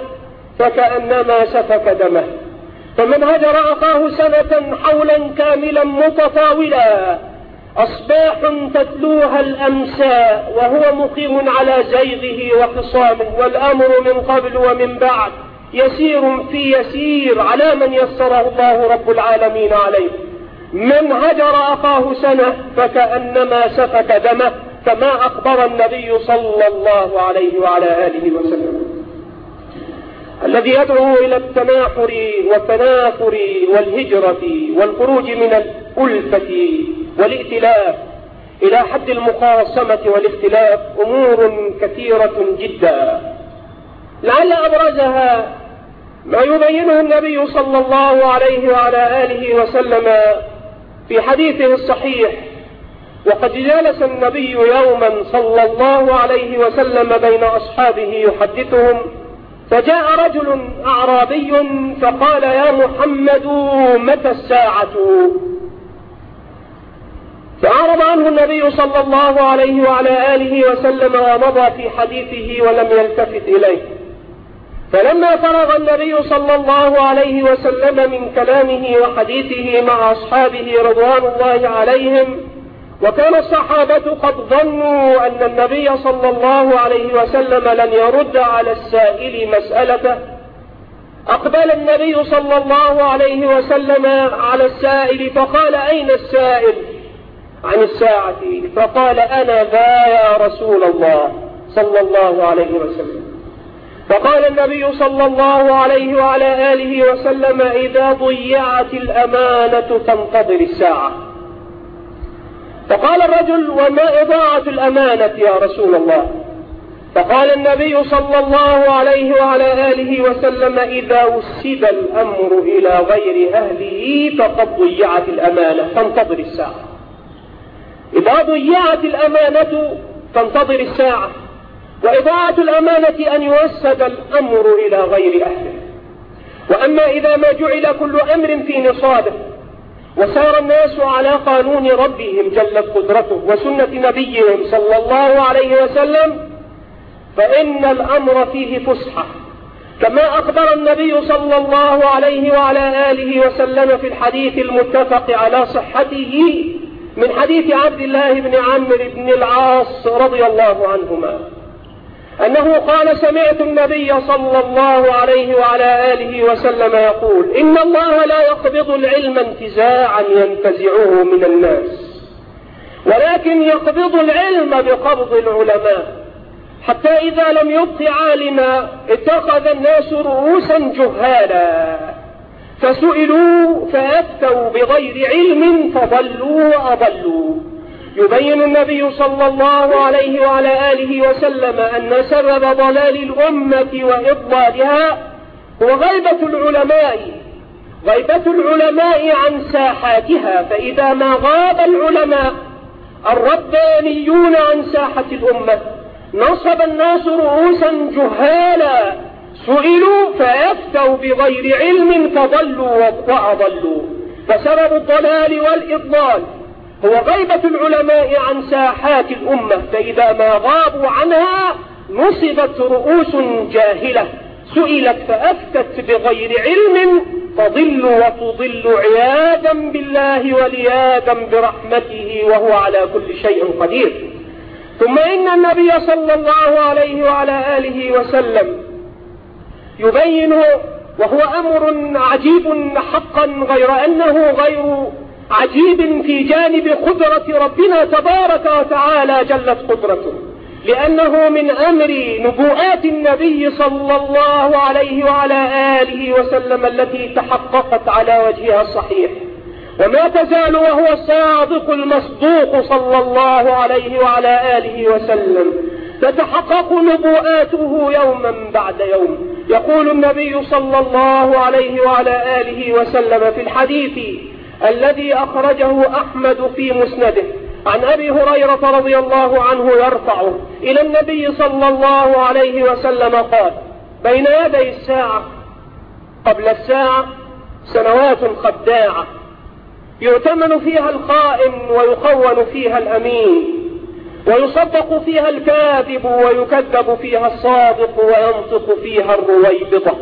فكأنما سفك دمه، فمن هجر أخاه سنة حولا كاملا متطاولا أصباح تتلوها الأمساء وهو مقيم على زيغه وخصامه، والأمر من قبل ومن بعد يسير في يسير على من يسره الله رب العالمين عليه. من هجر أخاه سنة فكأنما سفك دمه، كما أخبر النبي صلى الله عليه وعلى آله وسلم. الذي يدعو إلى التناحر والتنافر والهجرة والخروج من الألفة والائتلاف إلى حد المخاصمة والاختلاف أمور كثيرة جدا، لعل أبرزها ما يبينه النبي صلى الله عليه وعلى آله وسلم في حديثه الصحيح. وقد جلس النبي يوما صلى الله عليه وسلم بين أصحابه يحدثهم، فجاء رجل أعرابي فقال: يا محمد متى الساعة؟ فأعرض عنه النبي صلى الله عليه وعلى آله وسلم ومضى في حديثه ولم يلتفت إليه. فلما فرغ النبي صلى الله عليه وسلم من كلامه وحديثه مع أصحابه رضوان الله عليهم، وكان الصحابة قد ظنوا أن النبي صلى الله عليه وسلم لن يرد على السائل مسألته، أقبل النبي صلى الله عليه وسلم على السائل فقال: أين السائل عن الساعة؟ فقال: أنا ذا يا رسول الله صلى الله عليه وسلم. فقال النبي صلى الله عليه وعلى آله وسلم: إذا ضيعت الأمانة فانتظر الساعة. فقال الرجل: وما إضاعة الأمانة يا رسول الله؟ فقال النبي صلى الله عليه وعلى آله وسلم: إذا وسد الأمر إلى غير أهله فقد ضيعت الأمانة فانتظر الساعة. إذا ضيعت الأمانة فانتظر الساعة. وإضاعة الأمانة أن يوسد الأمر إلى غير أهله. وأما إذا ما جعل كل أمر في نصابه وسار الناس على قانون ربهم جلت قدرته وسنة نبيهم صلى الله عليه وسلم فإن الأمر فيه فسحة، كما أخبر النبي صلى الله عليه وعلى آله وسلم في الحديث المتفق على صحته من حديث عبد الله بن عمرو بن العاص رضي الله عنهما أنه قال: سمعت النبي صلى الله عليه وعلى آله وسلم يقول: إن الله لا يقبض العلم انتزاعا ينتزعه من الناس، ولكن يقبض العلم بقبض العلماء، حتى إذا لم يبق عالما اتخذ الناس رؤوسا جهالا فسئلوا فأفتوا بغير علم فضلوا وأضلوا. يبين النبي صلى الله عليه وعلى آله وسلم أن سبب ضلال الأمة وإضلالها هو غيبة العلماء غيبة العلماء عن ساحاتها. فإذا ما غاب العلماء الربانيون عن ساحة الأمة نصب الناس رؤوسا جهالا سئلوا فأفتوا بغير علم فضلوا وأضلوا. فسبب الضلال والإضلال هو غيبة العلماء عن ساحات الأمة، فإذا ما غابوا عنها نصبت رؤوس جاهلة سئلت فأفتت بغير علم فضلوا وتضل عياذا بالله والعياذا برحمته وهو على كل شيء قدير. ثم إن النبي صلى الله عليه وعلى آله وسلم يبين، وهو أمر عجيب حقا غير أنه غير عجيب في جانب قدرة ربنا تبارك وتعالى جلت قدرته، لأنه من أمر نبوءات النبي صلى الله عليه وعلى آله وسلم التي تحققت على وجهها الصحيح، وما تزال وهو الصادق المصدوق صلى الله عليه وعلى آله وسلم تتحقق نبوءاته يوما بعد يوم. يقول النبي صلى الله عليه وعلى آله وسلم في الحديث الذي أخرجه أحمد في مسنده عن أبي هريرة رضي الله عنه يرفعه إلى النبي صلى الله عليه وسلم قال: بين يدي الساعة قبل الساعة سنوات خداعة يؤتمن فيها الخائن ويخون فيها الأمين، ويصدق فيها الكاذب ويكذب فيها الصادق، وينطق فيها الرويبضة.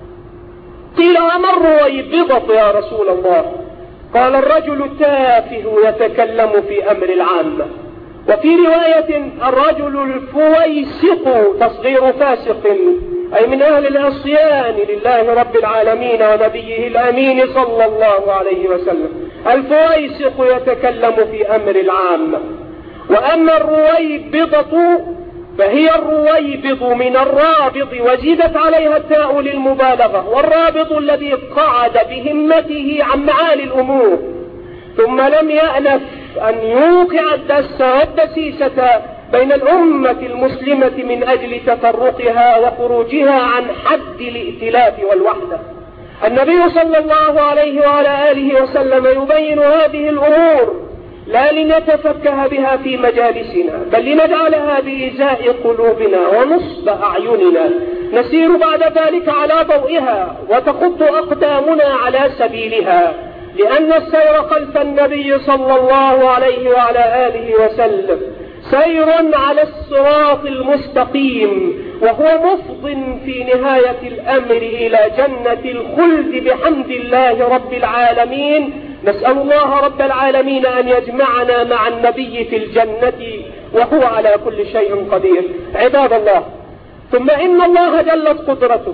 قيل: وما الرويبضة يا رسول الله؟ قال: الرجل التافه يتكلم في أمر العامة. وفي رواية: الرجل الفويسق تصغير فاسق، أي من أهل العصيان لله رب العالمين ونبيه الأمين صلى الله عليه وسلم. الفويسق يتكلم في أمر العامة. وأما الرويبضة فهي الرويبض من الرابض وزيدت عليها التاء للمبالغة، والرابض الذي قعد بهمته عن معالي الأمور ثم لم يأنف أن يوقع الدس والدسيسة بين الأمة المسلمة من أجل تفرقها وخروجها عن حد الائتلاف والوحدة. النبي صلى الله عليه وعلى آله وسلم يبين هذه الأمور لا لنتفكه بها في مجالسنا، بل لنجعلها بإزاء قلوبنا ونصب أعيننا نسير بعد ذلك على ضوئها وتخط أقدامنا على سبيلها، لأن السير خلف النبي صلى الله عليه وعلى آله وسلم سير على الصراط المستقيم، وهو مفض في نهاية الأمر إلى جنة الخلد بحمد الله رب العالمين. نسأل الله رب العالمين أن يجمعنا مع النبي في الجنة وهو على كل شيء قدير. عباد الله، ثم إن الله جلت قدرته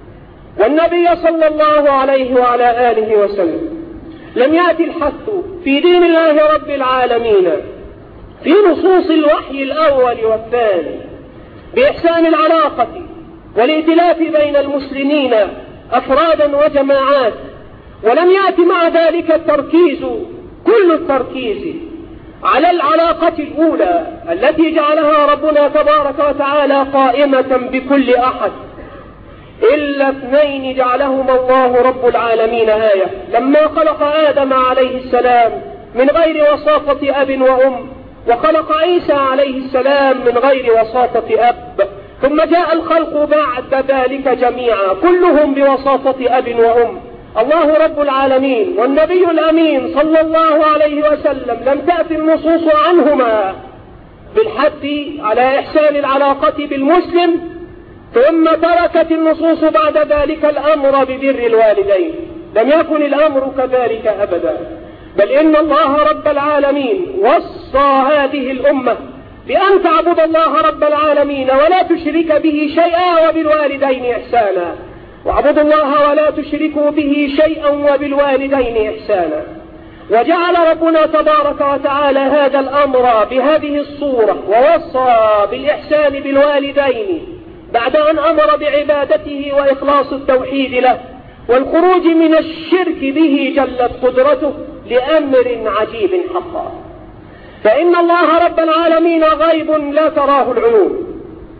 والنبي صلى الله عليه وعلى آله وسلم لم يأتي الحث في دين الله رب العالمين في نصوص الوحي الأول والثاني بإحسان العلاقة والائتلاف بين المسلمين أفرادا وجماعات، ولم يأتي مع ذلك التركيز كل التركيز على العلاقة الأولى التي جعلها ربنا تبارك وتعالى قائمة بكل أحد إلا اثنين جعلهما الله رب العالمين آية، لما خلق آدم عليه السلام من غير وساطة أب وأم، وخلق عيسى عليه السلام من غير وساطة أب، ثم جاء الخلق بعد ذلك جميعا كلهم بوساطة أب وأم. الله رب العالمين والنبي الأمين صلى الله عليه وسلم لم تأتي النصوص عنهما بالحث على إحسان العلاقة بالمسلم، ثم تركت النصوص بعد ذلك الأمر ببر الوالدين. لم يكن الأمر كذلك أبدا، بل إن الله رب العالمين وصى هذه الأمة بأن تعبد الله رب العالمين ولا تشرك به شيئا وبالوالدين إحسانا، واعبدوا الله ولا تشركوا به شيئا وبالوالدين إحسانا. وجعل ربنا تبارك وتعالى هذا الأمر بهذه الصورة ووصى بالإحسان بالوالدين بعد أن أمر بعبادته وإخلاص التوحيد له والخروج من الشرك به جلت قدرته لأمر عجيب حقا. فإن الله رب العالمين غيب لا تراه العيون،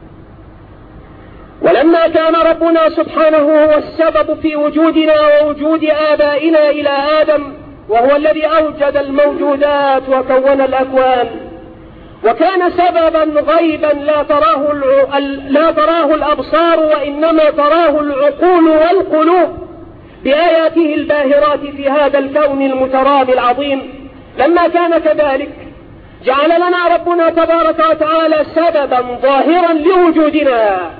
ولما كان ربنا سبحانه هو السبب في وجودنا ووجود آبائنا إلى آدم، وهو الذي أوجد الموجودات وكون الأكوان، وكان سببا غيبا لا تراه, لا تراه الأبصار وإنما تراه العقول والقلوب بآياته الباهرات في هذا الكون المترامي العظيم. لما كان كذلك جعل لنا ربنا تبارك وتعالى سببا ظاهرا لوجودنا،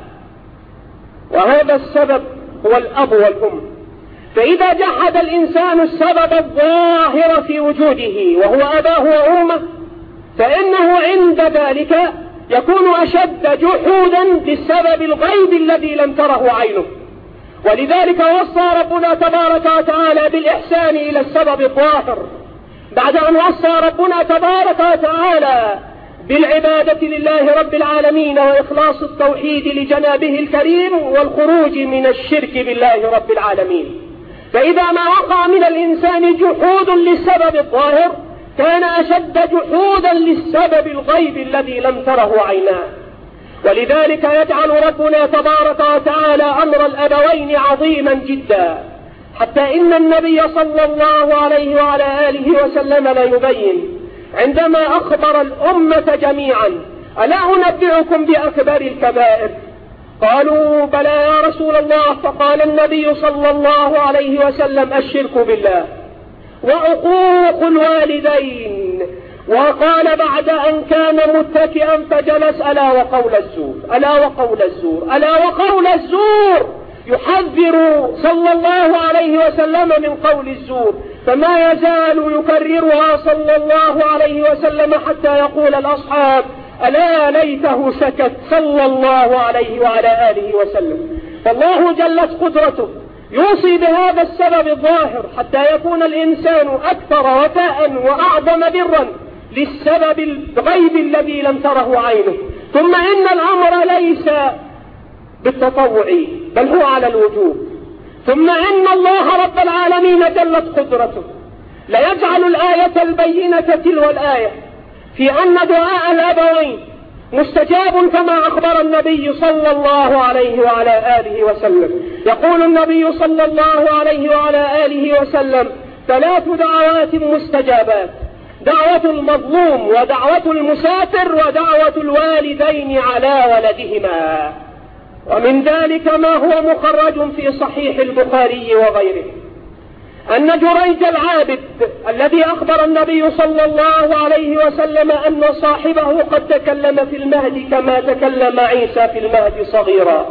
وهذا السبب هو الأب والأم. فإذا جحد الإنسان السبب الظاهر في وجوده وهو أباه وأمه، فإنه عند ذلك يكون أشد جحودا للسبب الغيب الذي لم تره عينه. ولذلك وصى ربنا تبارك وتعالى بالإحسان إلى السبب الظاهر بعد أن وصى ربنا تبارك وتعالى بالعبادة لله رب العالمين وإخلاص التوحيد لجنابه الكريم والخروج من الشرك بالله رب العالمين. فإذا ما وقع من الإنسان جحود للسبب الظاهر كان أشد جحودا للسبب الغيب الذي لم تره عيناه. ولذلك يجعل ربنا تبارك وتعالى أمر الأبوين عظيما جدا، حتى إن النبي صلى الله عليه وعلى آله وسلم لا يبين عندما أخبر الأمة جميعا: ألا أنبئكم بأكبر الكبائر؟ قالوا: بلى يا رسول الله. فقال النبي صلى الله عليه وسلم: الشرك بالله وعقوق الوالدين. وقال بعد أن كان متكئا فجلس: ألا وقول الزور، ألا وقول الزور، ألا وقول الزور. يحذر صلى الله عليه وسلم من قول الزور، فما يزال يكررها صلى الله عليه وسلم حتى يقول الأصحاب: ألا ليته سكت صلى الله عليه وعلى آله وسلم. فالله جلت قدرته يوصي بهذا السبب الظاهر حتى يكون الإنسان أكثر وفاء وأعظم برا للسبب الغيب الذي لم تره عينه. ثم إن الأمر ليس بالتطوع بل هو على الوجوب. ثم إن الله رب العالمين جلت قدرته ليجعل الآية البينة تلو الآية في أن دعاء الأبوين مستجاب كما أخبر النبي صلى الله عليه وعلى آله وسلم. يقول النبي صلى الله عليه وعلى آله وسلم: ثلاث دعوات مستجابات: دعوة المظلوم ودعوة المسافر ودعوة الوالدين على ولدهما. ومن ذلك ما هو مخرج في صحيح البخاري وغيره أن جريج العابد الذي أخبر النبي صلى الله عليه وسلم أن صاحبه قد تكلم في المهد كما تكلم عيسى في المهد صغيرا،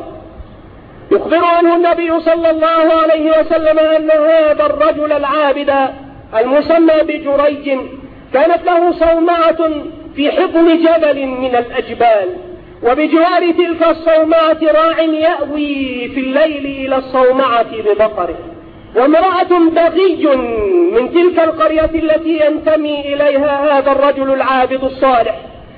يخبر عنه النبي صلى الله عليه وسلم أن هذا الرجل العابد المسمى بجريج كانت له صومعة في حضن جبل من الأجبال، وبجوار تلك الصومعة راع يأوي في الليل إلى الصومعة ببقره، وامرأة بغي من تلك القرية التي ينتمي إليها هذا الرجل العابد الصالح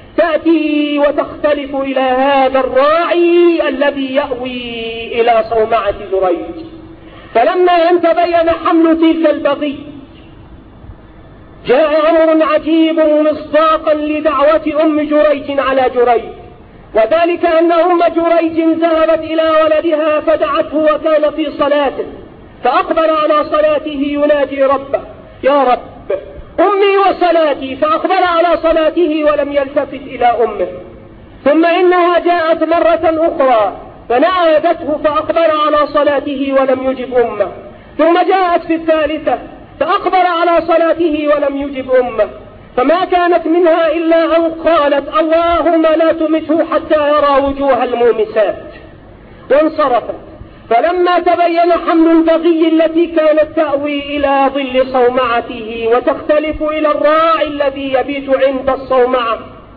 تأتي وتختلف إلى هذا الراعي الذي يأوي إلى صومعة جريج. فلما أن تبين حمل تلك البغي جاء أمر عجيب مصداقا لدعوة أم جريج على جريج، وذلك أن أم جريج ذهبت إلى ولدها فدعته وكان في صلاته، فأقبل على صلاته ينادي ربه: يا رب أمي وصلاتي، فأقبل على صلاته ولم يلتفت إلى أمه. ثم إنها جاءت مرة أخرى فنادته فأقبل على صلاته ولم يجب أمه. ثم جاءت في الثالثة فأقبل على صلاته ولم يجب أمه، فما كانت منها إلا أن قالت: اللهم لا تمته حتى يرى وجوه المومسات، وانصرفت. فلما تبين حمل البغي التي كانت تأوي إلى ظل صومعته وتختلف إلى الراعي الذي يبيت عند الصومعة،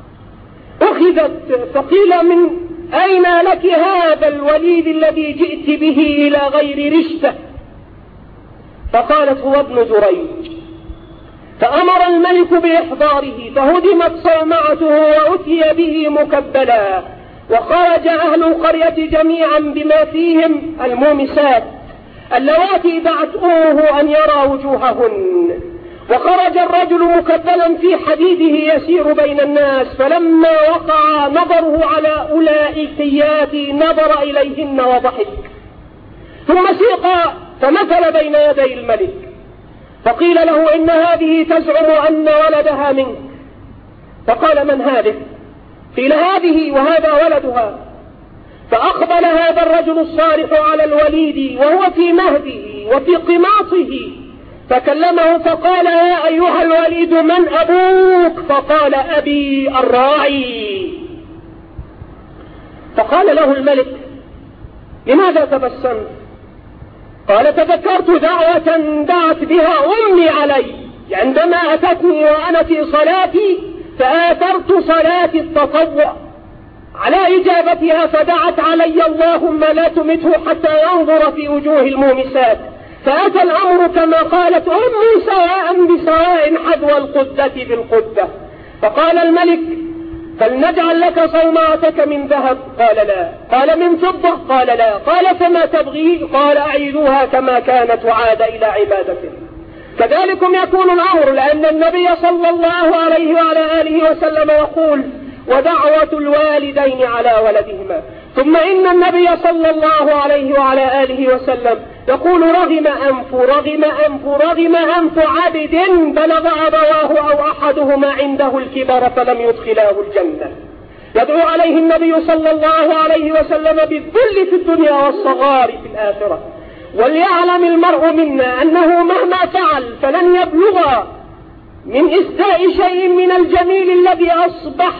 أخذت فقيل: من أين لك هذا الوليد الذي جئت به إلى غير رشته؟ فقالت: هو ابن جريج. فأمر الملك بإحضاره، فهدمت صومعته وأتي به مكبلا، وخرج أهل القرية جميعا بما فيهم المومسات اللواتي دعت أمه أن يرى وجوههن. وخرج الرجل مكبلا في حديده يسير بين الناس، فلما وقع نظره على أولئكيات نظر إليهن وضحك، ثم سيق فمثل بين يدي الملك، فقيل له: إن هذه تزعم أن ولدها منك. فقال: من هذه؟ قيل: هذه وهذا ولدها. فأقبل هذا الرجل الصالح على الوليد وهو في مهده وفي قماصه، فكلمه فقال: يا أيها الوليد من أبوك؟ فقال: أبي الراعي. فقال له الملك: لماذا تبسمت؟ قال: تذكرت دعوة دعت بها أمي علي عندما أتتني وأنا في صلاتي، فآثرت صلاتي التطوع على إجابتها، فدعت علي: اللهم لا تمته حتى ينظر في وجوه المومسات. فأتى الأمر كما قالت أمي سواء بسواء حذو القدة بالقدة. فقال الملك: فلنجعل لك صومعتك من ذهب؟ قال: لا. قال: من فضة؟ قال: لا. قال: فما تبغي؟ قال: أعيدوها كما كانت وعاد إلى عبادته. كذلكم يكون الأمر، لأن النبي صلى الله عليه وعلى آله وسلم يقول: ودعوة الوالدين على ولدهما. ثم إن النبي صلى الله عليه وعلى آله وسلم يقول: رغم أنف رغم أنف رغم أنف عبد بلغ أبواه أو أحدهما عنده الكبر فلم يدخلاه الجنة. يدعو عليه النبي صلى الله عليه وسلم بالذل في الدنيا والصغار في الآخرة. وليعلم المرء منا أنه مهما فعل فلن يبلغ من إسداء شيء من الجميل الذي أصبح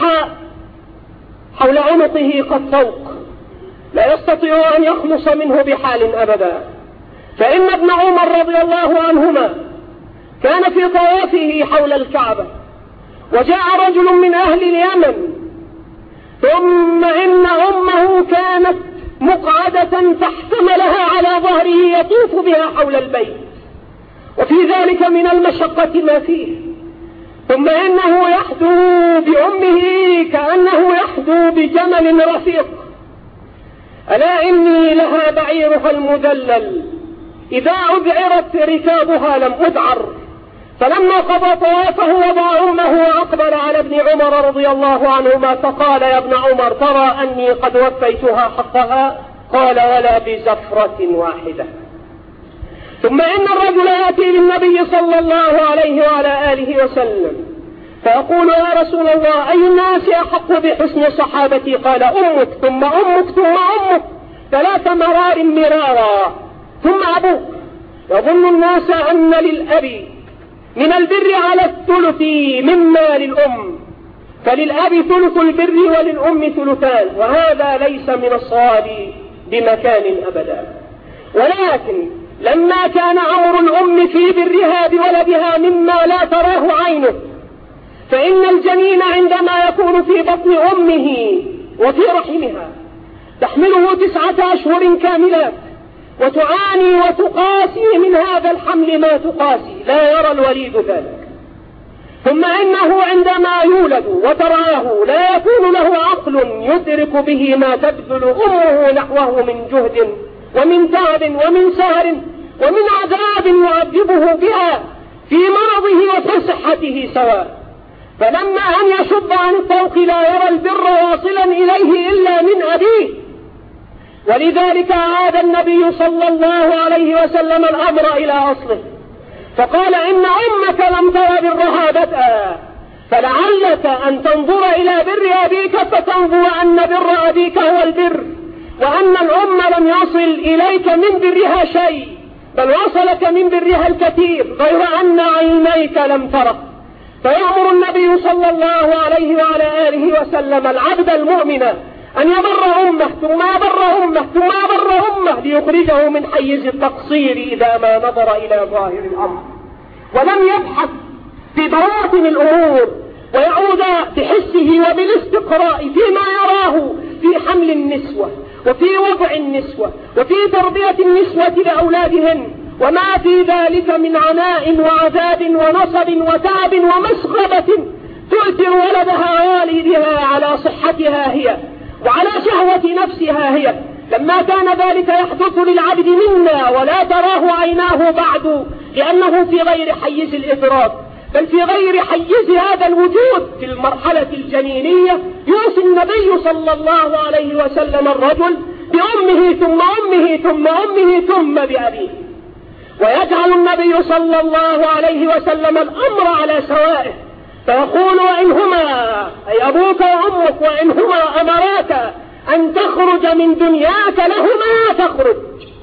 حول عنقه قد فوق، لا يستطيع أن يخلص منه بحال أبدا. فإن ابن عمر رضي الله عنهما كان في طوافه حول الكعبة، وجاء رجل من أهل اليمن، ثم إن أمه كانت مقعدة فاحتملها على ظهره يطوف بها حول البيت، وفي ذلك من المشقة ما فيه. ثم إنه يحدو بأمه كأنه يحدو بجمل رفيق. ألا إني لها بعيرها المذلل، إذا أذعرت ركابها لم أذعر. فلما قضى طوافه وضع أمه وأقبل على ابن عمر رضي الله عنهما فقال: يا ابن عمر، ترى أني قد وفيتها حقها؟ قال: ولا بزفرة واحدة. ثم إن الرجل يأتي للنبي صلى الله عليه وعلى آله وسلم فيقول: يا رسول الله، أي الناس أحق بحسن صحابتي؟ قال: أمك ثم أمك ثم أمك، ثلاث مرار مرارا، ثم أبوك. يظن الناس أن للأب من البر على الثلث مما للأم، فللأب ثلث البر وللأم ثلثان، وهذا ليس من الصواب بمكان أبدا. ولكن لما كان أمر الأم في برها بولدها مما لا تراه عينه، فإن الجنين عندما يكون في بطن أمه وفي رحمها تحمله تسعة أشهر كاملات، وتعاني وتقاسي من هذا الحمل ما تقاسي، لا يرى الوليد ذلك. ثم إنه عندما يولد وتراه لا يكون له عقل يدرك به ما تبذل أمه نحوه من جهد ومن تعب ومن سهر ومن عذاب يعذبه بها في مرضه وفي صحته سواء، فلما أن يشب عن الطوق لا يرى البر واصلا إليه إلا من أبيه. ولذلك أعاد النبي صلى الله عليه وسلم الأمر إلى أصله، فقال إن أمك لم تر برها بدءا، فلعلك أن تنظر إلى بر أبيك فتنظر أن بر أبيك هو البر، وأن الأم لم يصل إليك من برها شيء، بل وصلك من برها الكثير، غير أن عينيك لم تره. فيأمر النبي صلى الله عليه وعلى آله وسلم العبد المؤمن أن يبر أمه ثم يبر أمه ثم يبر أمه ليخرجه من حيز التقصير إذا ما نظر إلى ظاهر الأمر، ولم يبحث في بواطن الأمور ويعود بحسه وبالاستقراء فيما يراه في حمل النسوة وفي وضع النسوة وفي تربية النسوة لأولادهن، وما في ذلك من عناء وعذاب ونصب وتعب ومسغبة تؤثر ولدها والدها على صحتها هي وعلى شهوة نفسها هي. لما كان ذلك يحدث للعبد منا ولا تراه عيناه بعد، لأنه في غير حيز الإدراك بل في غير حيز هذا الوجود في المرحلة الجنينية، يوصي النبي صلى الله عليه وسلم الرجل بأمه ثم أمه ثم أمه ثم بأبيه، ويجعل النبي صلى الله عليه وسلم الأمر على سوائه، فيقول وإنهما أي أبوك وأمك وإنهما أمراك أن تخرج من دنياك لهما تخرج،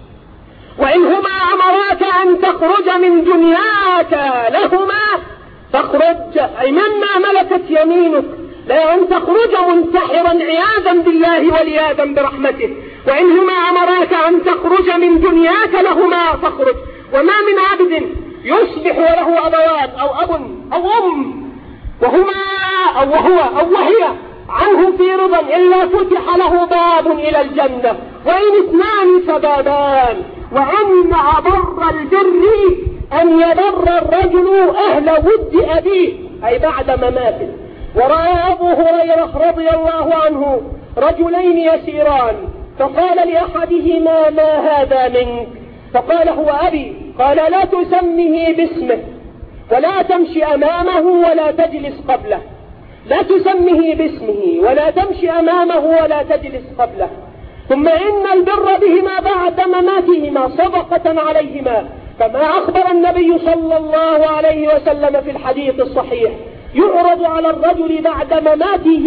وإنهما أمراك أن تخرج من دنياك لهما تخرج، أي مما ملكت يمينك، لا أن تخرج منتحرا عياذا بالله والعياذا برحمته، وإنهما أمراك أن تخرج من دنياك لهما تخرج. وما من عبد يصبح وله أبوان أو أب أو أم وهما أو وهو أو وهي عنه في رضا إلا فتح له باب إلى الجنة، وإن اثنان فبابان، وأن أبر البر أن يبر الرجل أهل ود أبيه أي بعد مماته. ورأى أبو هريرة رضي الله عنه رجلين يسيران، فقال لأحدهما ما هذا منك؟ فقال هو أبي. قال لا تسمه باسمه ولا تمشي أمامه ولا تجلس قبله، لا تسمه باسمه ولا تمشي أمامه ولا تجلس قبله. ثم إن البر بهما بعد مماتهما صدقة عليهما، كما أخبر النبي صلى الله عليه وسلم في الحديث الصحيح: يعرض على الرجل بعد مماته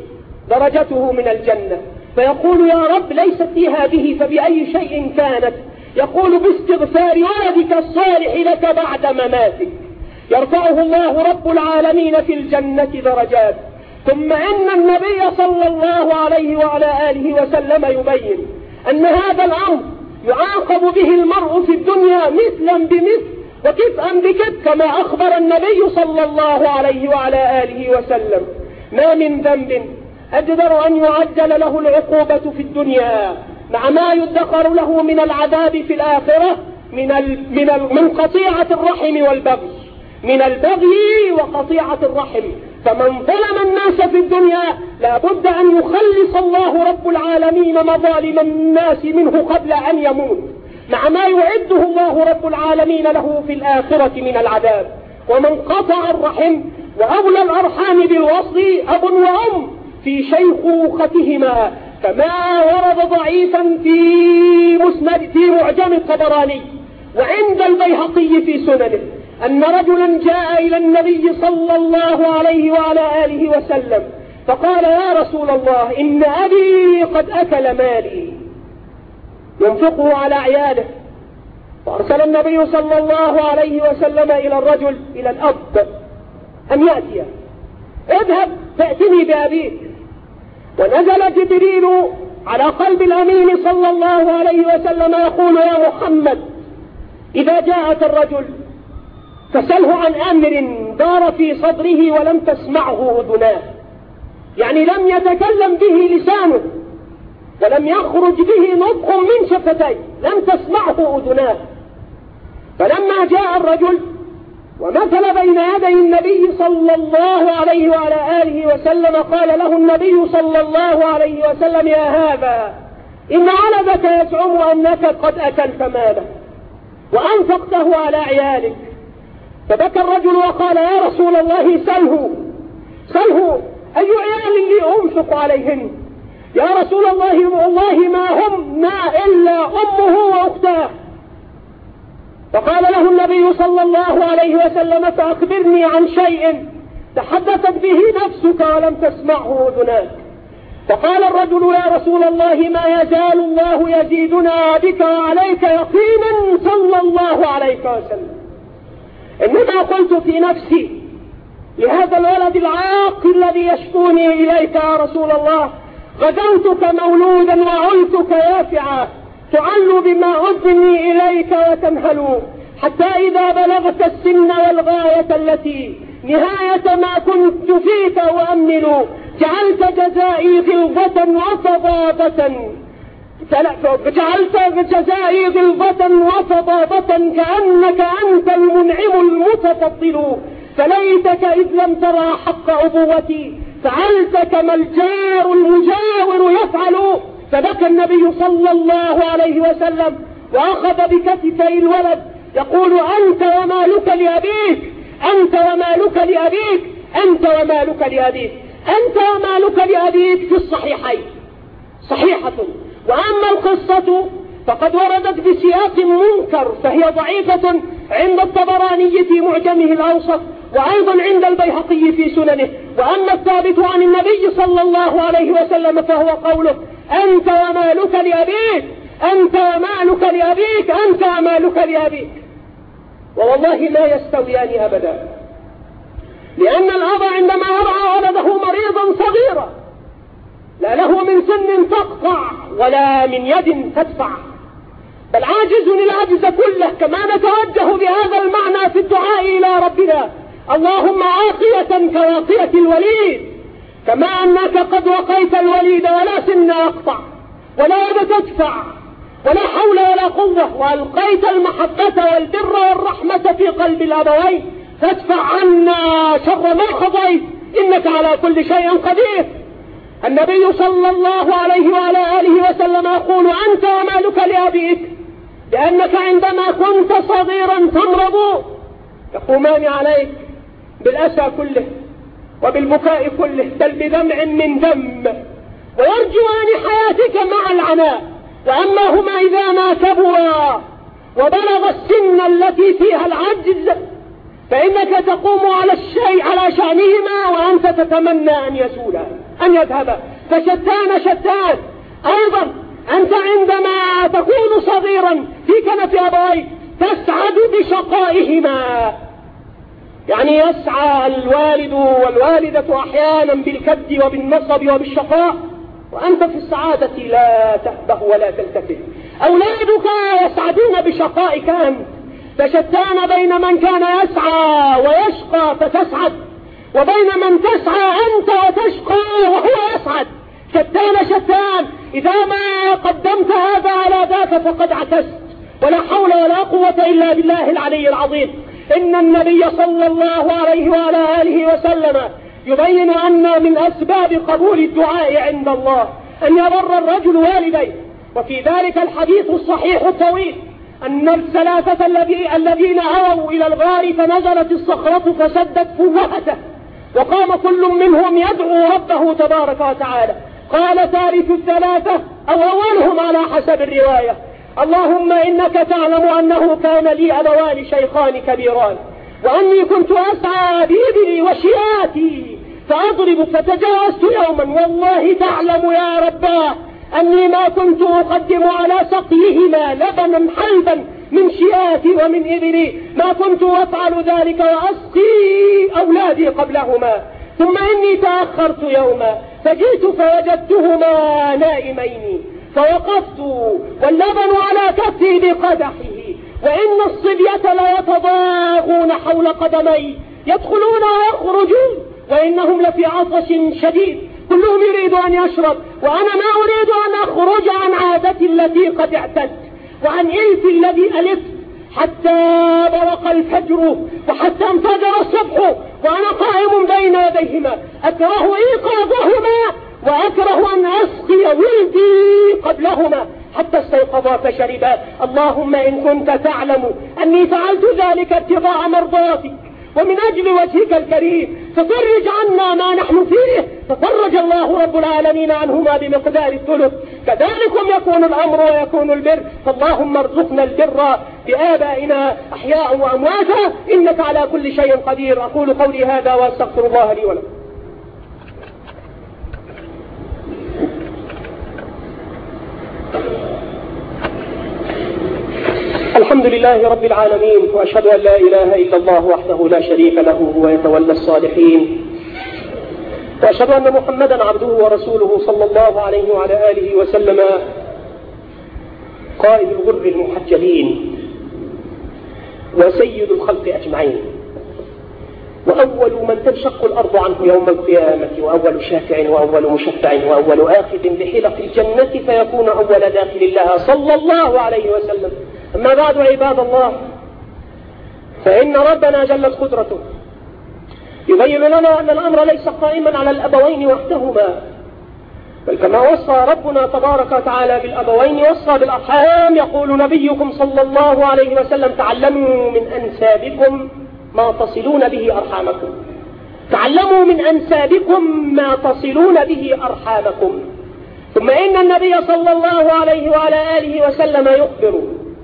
درجته من الجنة، فيقول يا رب ليست لي هذه فبأي شيء كانت؟ يقول باستغفار ولدك الصالح لك بعد مماتك. يرفعه الله رب العالمين في الجنة درجات. ثم إن النبي صلى الله عليه وعلى آله وسلم يبين أن هذا الأمر يعاقب به المرء في الدنيا مثلا بمثل وكفءا بكفء، كما أخبر النبي صلى الله عليه وعلى آله وسلم: ما من ذنب أجدر أن يعجل له العقوبة في الدنيا مع ما يدخر له من العذاب في الآخرة من ال... من ال... من قطيعة الرحم والبغي، من البغي وقطيعة الرحم. فمن ظلم الناس في الدنيا لا بد أن يخلص الله رب العالمين مظالم الناس منه قبل أن يموت، مع ما يعده الله رب العالمين له في الآخرة من العذاب. ومن قطع الرحم وأولى الأرحام بالوصل أب وأم في شيخوختهما، كما ورد ضعيفا في مسند في معجم الطبراني وعند البيهقي في سننه أن رجلا جاء إلى النبي صلى الله عليه وعلى آله وسلم فقال: يا رسول الله، إن أبي قد أكل مالي ينفقه على عياله. فأرسل النبي صلى الله عليه وسلم إلى الرجل إلى الأب أن يأتي: اذهب فأتني بأبيك. ونزل جبريل على قلب الأمين صلى الله عليه وسلم يقول: يا محمد، إذا جاءك الرجل فسله عن أمر دار في صدره ولم تسمعه أذناه، يعني لم يتكلم به لسانه ولم يخرج به نطق من شفتيه، لم تسمعه أذناه. فلما جاء الرجل ومثل بين يدي النبي صلى الله عليه وعلى آله وسلم قال له النبي صلى الله عليه وسلم: يا هذا، إن ولدك يزعم أنك قد أكلت ماله وأنفقته على عيالك، فبكى الرجل وقال يا رسول الله سله سله أي عيال لي أنفق عليهن؟ يا رسول الله والله ما هم إلا أمه وأختاه. فقال له النبي صلى الله عليه وسلم فأخبرني عن شيء تحدثت به نفسك ولم تسمعه أذناك. فقال الرجل يا رسول الله ما يزال الله يزيدنا بك وعليك يقينا صلى الله عليه وسلم. إنما قلت في نفسي لهذا الولد العاق الذي يشكوني إليك يا رسول الله غزوتك مولودا وعلتك يافعا تعل بما أذني إليك وتنهل حتى إذا بلغت السن والغاية التي نهاية ما كنت فيك وأمل جعلت جزائي غلظة وفضاضة جعلت جزائي غلظة وفضاضة كأنك أنت المنعم المتفضل فليتك إذ لم ترى حق أبوتي فعلت كما الجار المجاور يفعل. فبكى النبي صلى الله عليه وسلم وأخذ بكتفي الولد يقول أنت ومالك لأبيك أنت ومالك لأبيك أنت ومالك لأبيك أنت ومالك لأبيك في الصحيحين صحيحة. وأما القصة فقد وردت بسياق منكر فهي ضعيفة عند الطبراني في معجمه الأوسط وأيضا عند البيهقي في سننه. وأما الثابت عن النبي صلى الله عليه وسلم فهو قوله أنت ومالك لأبيك أنت ومالك لأبيك أنت ومالك لأبيك. ووالله لا يستويان أبدا، لأن الأب عندما يرعى ولده مريضا صغيرا لا له من سن تقطع ولا من يد تدفع، بل عاجز العجز كله. كما نتوجه بهذا المعنى في الدعاء إلى ربنا اللهم عاقية كواقية الوليد، كما أنك قد وقيت الوليد ولا سن يقطع ولا يد تدفع ولا حول ولا قوة، وألقيت المحبة والبر والرحمة في قلب الأبوين فادفع عنا شر ما قضيت إنك على كل شيء قدير. النبي صلى الله عليه وعلى آله وسلم يقول أنت ومالك لأبيك، لأنك عندما كنت صغيرا تمرض يقومان عليك بالأسى كله وبالبكاء كله بل بدمع من دم ويرجوان حياتك مع العناء. وأما هما إذا ما كبرا وبلغ السن التي فيها العجز فإنك تقوم على الشيء على شأنهما وأنت تتمنى أن يزولا أن يذهبا. فشتان شتان. أيضا أنت عندما تكون صغيرا في كنف أبويك تسعد بشقائهما، يعني يسعى الوالد والوالدة أحيانا بالكد وبالنصب وبالشقاء وأنت في السعادة لا تهبه ولا تلتفت. أولادك يسعدون بشقائك أنت، فشتان بين من كان يسعى ويشقى فتسعد وبين من تسعى أنت وتشقى وهو يسعد. شتان شتان. إذا ما قدمت هذا على ذاك فقد عكست، ولا حول ولا قوة إلا بالله العلي العظيم. إن النبي صلى الله عليه وعلى آله وسلم يبين أن من أسباب قبول الدعاء عند الله أن يبر الرجل والديه. وفي ذلك الحديث الصحيح الطويل أن الثلاثة الذين أووا إلى الغار فنزلت الصخرة فسدت فوهته وقام كل منهم يدعو ربه تبارك وتعالى. قال ثالث الثلاثة أو أولهم على حسب الرواية اللهم إنك تعلم أنه كان لي أبوان شيخان كبيران وأني كنت أسعى بإبلي وشياتي فأضرب فتجاوزت يوما والله تعلم يا رباه أني ما كنت أقدم على سقيهما لبنا حلبا من شياتي ومن إبلي ما كنت أفعل ذلك وأسقي أولادي قبلهما ثم إني تأخرت يوما فجئت فوجدتهما نائمين فوقفت واللبن على كفي بقدحه وإن الصبية ليتضاغون حول قدمي يدخلون ويخرجون وإنهم لفي عطش شديد كلهم يريد أن يشرب وأنا ما أريد أن أخرج عن عادتي التي قد اعتدت وعن إلفي الذي ألفت حتى برق الفجر وحتى انفجر الصبح وأنا قائم بين يديهما أكره إيقاظهما وأكره أن أسقي ولدي قبلهما حتى استيقظا فشربا. اللهم إن كنت تعلم أني فعلت ذلك ابتغاء مرضاتك ومن أجل وجهك الكريم، ففرج عنا ما نحن فيه، ففرج الله رب العالمين عنهما بمقدار الثلث. كذلكم يكون الأمر ويكون البر، فاللهم ارزقنا البر بآبائنا أحياء وأمواتا، إنك على كل شيء قدير. أقول قولي هذا وأستغفر الله لي ولكم. الحمد لله رب العالمين، وأشهد أن لا إله إلا الله وحده لا شريك له هو يتولى الصالحين، وأشهد أن محمدا عبده ورسوله صلى الله عليه وعلى آله وسلم، قائد الغر المحجلين وسيد الخلق أجمعين، وأول من تنشق الأرض عنه يوم القيامة، وأول شافع وأول مشفع وأول آخذ بحلق الجنة فيكون أول داخل لها صلى الله عليه وسلم. أما بعد عباد الله، فإن ربنا جلت قدرته يبين لنا أن الأمر ليس قائما على الأبوين وحدهما، بل كما وصى ربنا تبارك وتعالى بالأبوين وصى بالأرحام. يقول نبيكم صلى الله عليه وسلم: تعلموا من أنسابكم ما تصلون به أرحامكم، تعلموا من أنسابكم ما تصلون به أرحامكم. ثم إن النبي صلى الله عليه وعلى آله وسلم يخبر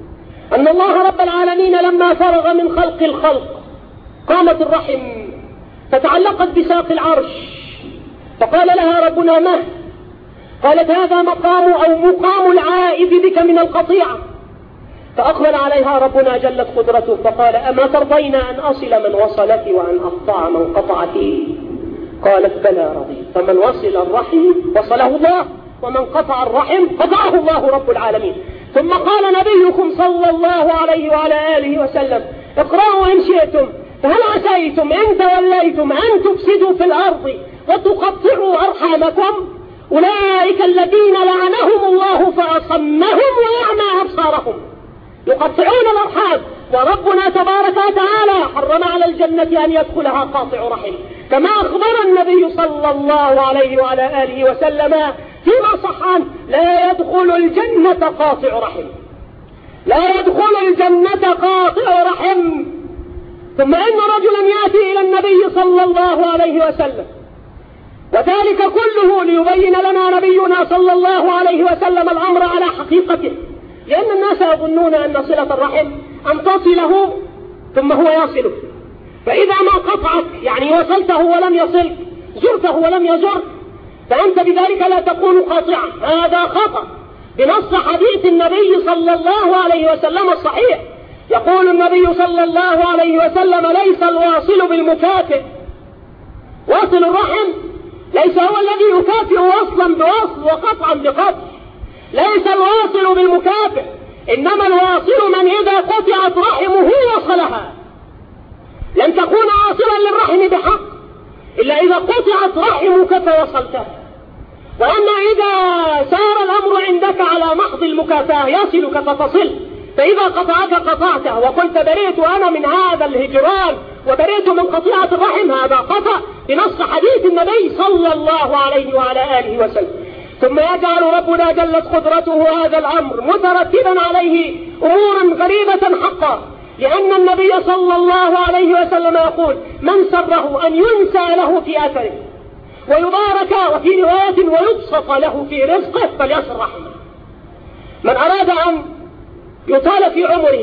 أن الله رب العالمين لما فرغ من خلق الخلق قامت الرحم فتعلقت بساق العرش، فقال لها ربنا: ما؟ قالت: هذا مقام أو مقام العائد بك من القطيعة. فأقبل عليها ربنا جلت قدرته فقال: أما ترضين أن أصل من وصلك وأن أقطع من قطعك؟ قالت: بلى رضيت. فمن وصل الرحم وصله الله، ومن قطع الرحم قطعه الله رب العالمين. ثم قال نبيكم صلى الله عليه وعلى آله وسلم: اقرأوا إن شئتم، فهل عسيتم إن توليتم أن تفسدوا في الأرض وتقطعوا أرحامكم؟ أولئك الذين لعنهم الله فأصمهم وأعمى أبصارهم. يقطعون الأرحام، وربنا تبارك وتعالى حرم على الجنة أن يدخلها قاطع رحم، كما أخبر النبي صلى الله عليه وعلى آله وسلم فيما صح عنه: لا يدخل الجنة قاطع رحم، لا يدخل الجنة قاطع رحم. ثم إن رجلا يأتي إلى النبي صلى الله عليه وسلم، وذلك كله ليبين لنا نبينا صلى الله عليه وسلم الأمر على حقيقته، لأن الناس يظنون أن صلة الرحم أن تصله ثم هو يصله، فإذا ما قطعك يعني وصلته ولم يصلك، زرته ولم يزرك، فأنت بذلك لا تكون قاطعا. هذا خطأ بنص حديث النبي صلى الله عليه وسلم الصحيح. يقول النبي صلى الله عليه وسلم: ليس الواصل بالمكافئ. واصل الرحم ليس هو الذي يكافئ وصلا بوصل وقطعا بقطع، ليس الواصل بالمكافئ، إنما الواصل من إذا قطعت رحمه وصلها. لن تكون واصلا للرحم بحق إلا إذا قطعت رحمك فوصلتها. وأما إذا سار الأمر عندك على محض المكافأة يصلك فتصل، فإذا قطعك قطعته وقلت: بريت أنا من هذا الهجران وبريت من قطيعة الرحم، هذا خطأ بنص حديث النبي صلى الله عليه وعلى آله وسلم. ثم يجعل ربنا جلت قدرته هذا الأمر مترتبا عليه أمورا غريبة حقا، لأن النبي صلى الله عليه وسلم يقول: من سره أن ينسى له في أثره ويبارك، وفي رواية ويبسط له في رزقه، فليصل رحمه. من أراد أن يطال في عمره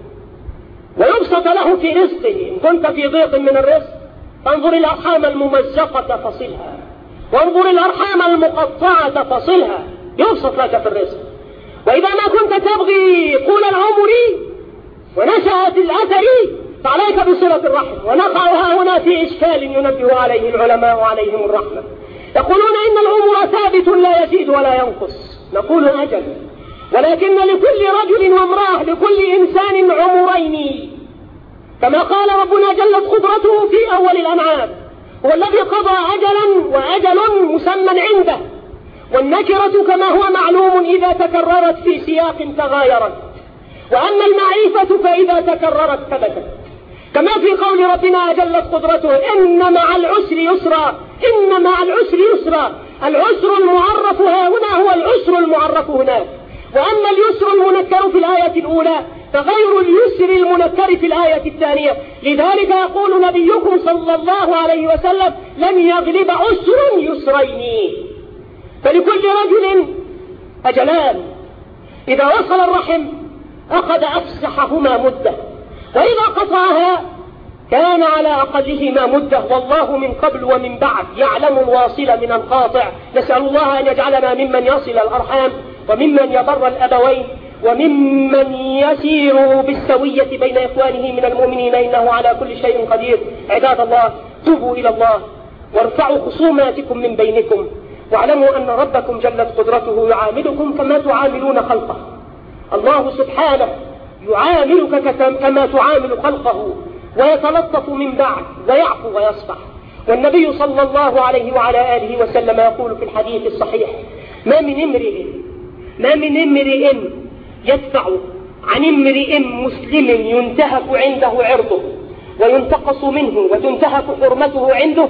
ويبسط له في رزقه، إن كنت في ضيق من الرزق فانظر الأرحام الممزقة فصلها، وانظر الأرحام المقطعة فصلها، يبسط لك في الرزق. وإذا ما كنت تبغي طول العمر ونشأة الأثر فعليك بصلة الرحم. ونقعها هنا في إشكال ينبه عليه العلماء وعليهم الرحمة، يقولون إن العمر ثابت لا يزيد ولا ينقص. نقول: أجل، ولكن لكل رجل وامرأة، لكل إنسان عمرين، كما قال ربنا جلت قدرته في أول الأنعام: هو الذي قضى أجلا وأجل مسمى عنده. والنكرة كما هو معلوم إذا تكررت في سياق تغايرت، وأما المعرفة فإذا تكررت ثبتت، كما في قول ربنا جلت قدرته: إن مع العسر يسرا، إن مع العسر يسرا. العسر المعرف ها هنا هو العسر المعرف هناك، وأما اليسر المنكر في الآية الأولى فغير اليسر المنكر في الآية الثانية. لذلك يقول نبيكم صلى الله عليه وسلم لن يغلب عسر يسرين. فلكل رجل أجلان، إذا وصل الرحم أخذ أفسحهما مدة، وإذا قطعها كان على أقلهما مدة، والله من قبل ومن بعد يعلم الواصل من القاطع. نسأل الله أن يجعلنا ممن يصل الأرحام، وممن يبر الأبوين، وممن يسير بالسوية بين إخوانه من المؤمنين، إنه على كل شيء قدير. عباد الله، توبوا إلى الله وارفعوا خصوماتكم من بينكم، واعلموا أن ربكم جلت قدرته يعاملكم كما تعاملون خلقه. الله سبحانه يعاملك كما تعامل خلقه، ويتلطف من بعد ويعفو ويصفح. والنبي صلى الله عليه وعلى آله وسلم يقول في الحديث الصحيح: ما من امرئ ما من امرئ يدفع عن امرئ مسلم ينتهك عنده عرضه وينتقص منه وتنتهك حرمته عنده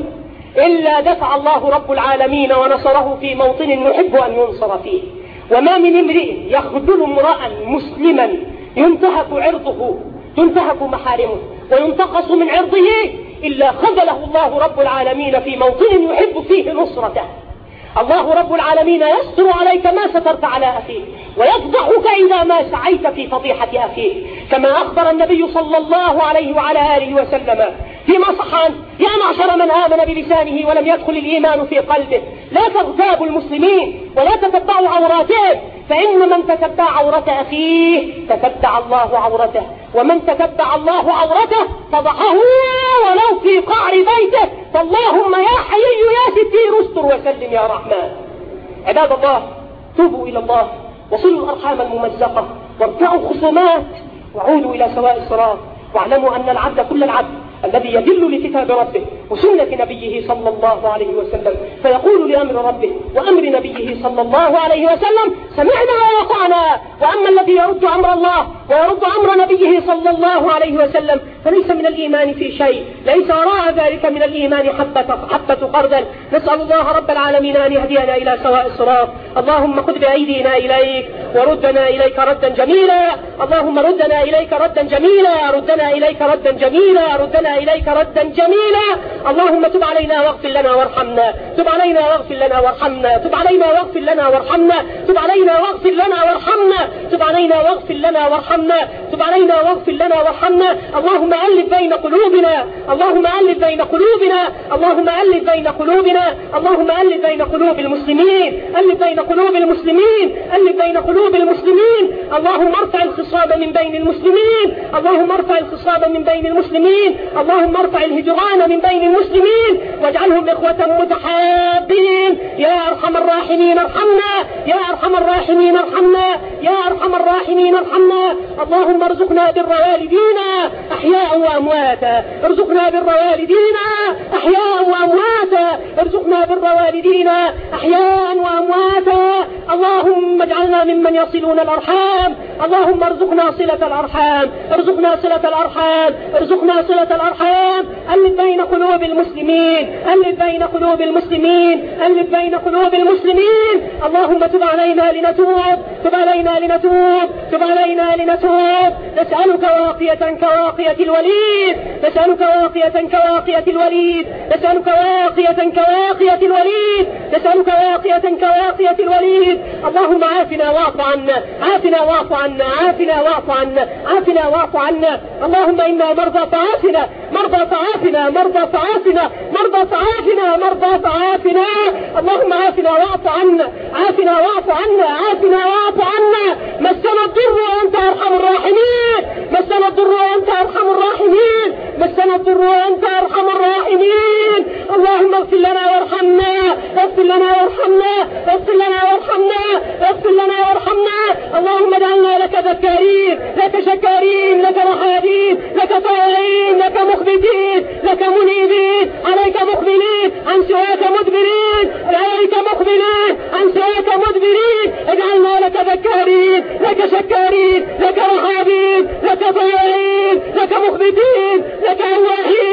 إلا دفع الله رب العالمين ونصره في موطن يحب أن ينصر فيه. وما من امرئ يخذل امرأ مسلما ينتهك عرضه تنتهك محارمه وينتقص من عرضه إلا خذله الله رب العالمين في موطن يحب فيه نصرته. الله رب العالمين يستر عليك ما سترت على أخيك، ويفضحك إذا ما سعيت في فضيحة أخيك، كما أخبر النبي صلى الله عليه وعلى آله وسلم فيما صح: يا معشر من آمن بلسانه ولم يدخل الإيمان في قلبه لا تغتابوا المسلمين ولا تتبعوا عوراتهم، فإن من تتبع عورة أخيه تتبع الله عورته، ومن تتبع الله عورته فضحه ولو في قعر بيته. فاللهم يا حي يا ستير استر وسلم يا رحمن. عباد الله، توبوا إلى الله وصلوا الأرحام الممزقة وارفعوا خصومات وعودوا إلى سواء الصراط، واعلموا أن العبد كل العبد الذي يدل لكتاب ربه وسنة نبيه صلى الله عليه وسلم فيقول لأمر ربه وأمر نبيه صلى الله عليه وسلم: سمعنا وأطعنا. وأما الذي يرد أمر الله ويرد أمر نبيه صلى الله عليه وسلم فليس من الإيمان في شيء، ليس وراء ذلك من الإيمان حبة حبة خردل. نسأل الله رب العالمين أن يهدينا إلى سواء الصراط. اللهم خذ بأيدينا إليك وردنا إليك ردا جميلا. اللهم ردنا إليك ردا جميلا، ردنا إليك ردا جميلا، ردنا إليك ردا جميلا. اللهم تب علينا واغفر لنا وارحمنا، تب علينا واغفر لنا وارحمنا، تب علينا واغفر لنا وارحمنا، تب علينا واغفر لنا وارحمنا، تب علينا واغفر لنا وارحمنا، تب علينا واغفر لنا وارحمنا. اللهم ألف بين قلوبنا، اللهم ألف بين قلوبنا، اللهم ألف بين قلوبنا، اللهم ألف بين قلوب المسلمين، ألف بين قلوب المسلمين، ألف بين قلوب المسلمين. اللهم ارفع الخصام من بين المسلمين، اللهم ارفع الخصام من بين المسلمين، اللهم ارفع الهجران من بين المسلمين واجعلهم إخوة متحابين. يا أرحم الراحمين ارحمنا، يا أرحم الراحمين ارحمنا، يا أرحم الراحمين ارحمنا. اللهم ارزقنا بر والدينا أحياء وأمواتا، ارزقنا بر والدينا أحياء وأمواتا، ارزقنا بر والدينا أحياء وأمواتا. اللهم اجعلنا ممن يصلون الأرحام، اللهم ارزقنا صلة الأرحام، ارزقنا صلة الأرحام، ارزقنا صلة الأرحام. ألف بين قلوب المسلمين، ألف بين قلوب المسلمين، ألف بين قلوب المسلمين. اللهم تب علينا لنتوب، تب علينا لنتوب، تب علينا لنتوب. نسألك واقية كواقية الوليد، نسألك واقية كواقية الوليد، نسألك واقية كواقية الوليد، نسألك واقية كواقية الوليد. اللهم عافنا واعف عنا، عافنا واعف عنا، عافنا واعف عنا، عافنا واعف عنا. اللهم إنا مرضى فعافنا، مرضى فعافنا، مرضى فعافنا، مرضى فعافنا، مرضى فعافنا. اللهم عافنا واعف عنا، عافنا واعف عنا، عافنا واعف عنا. مسنا الضر وأنت أرحم الراحمين، مسنا الضر وأنت أرحم الراحمين، مسنا الضر وأنت أرحم الراحمين. اللهم اغفر لنا وارحمنا، اغفر لنا وارحمنا، اغفر لنا وارحمنا، اغفر لنا وارحمنا. اللهم اجعلنا لك ذكارين، لك شكارين، لك رحابين، لك طائعين، لك مخبتين، لك منيبين، عليك مقبلين، عن سواك مدبرين، عليك مقبلين، عن سواك مدبرين. اجعلنا لك ذكارين، لك شكارين، لك رحابين، لك طائعين، لك مخبتين، لك أواهين، لك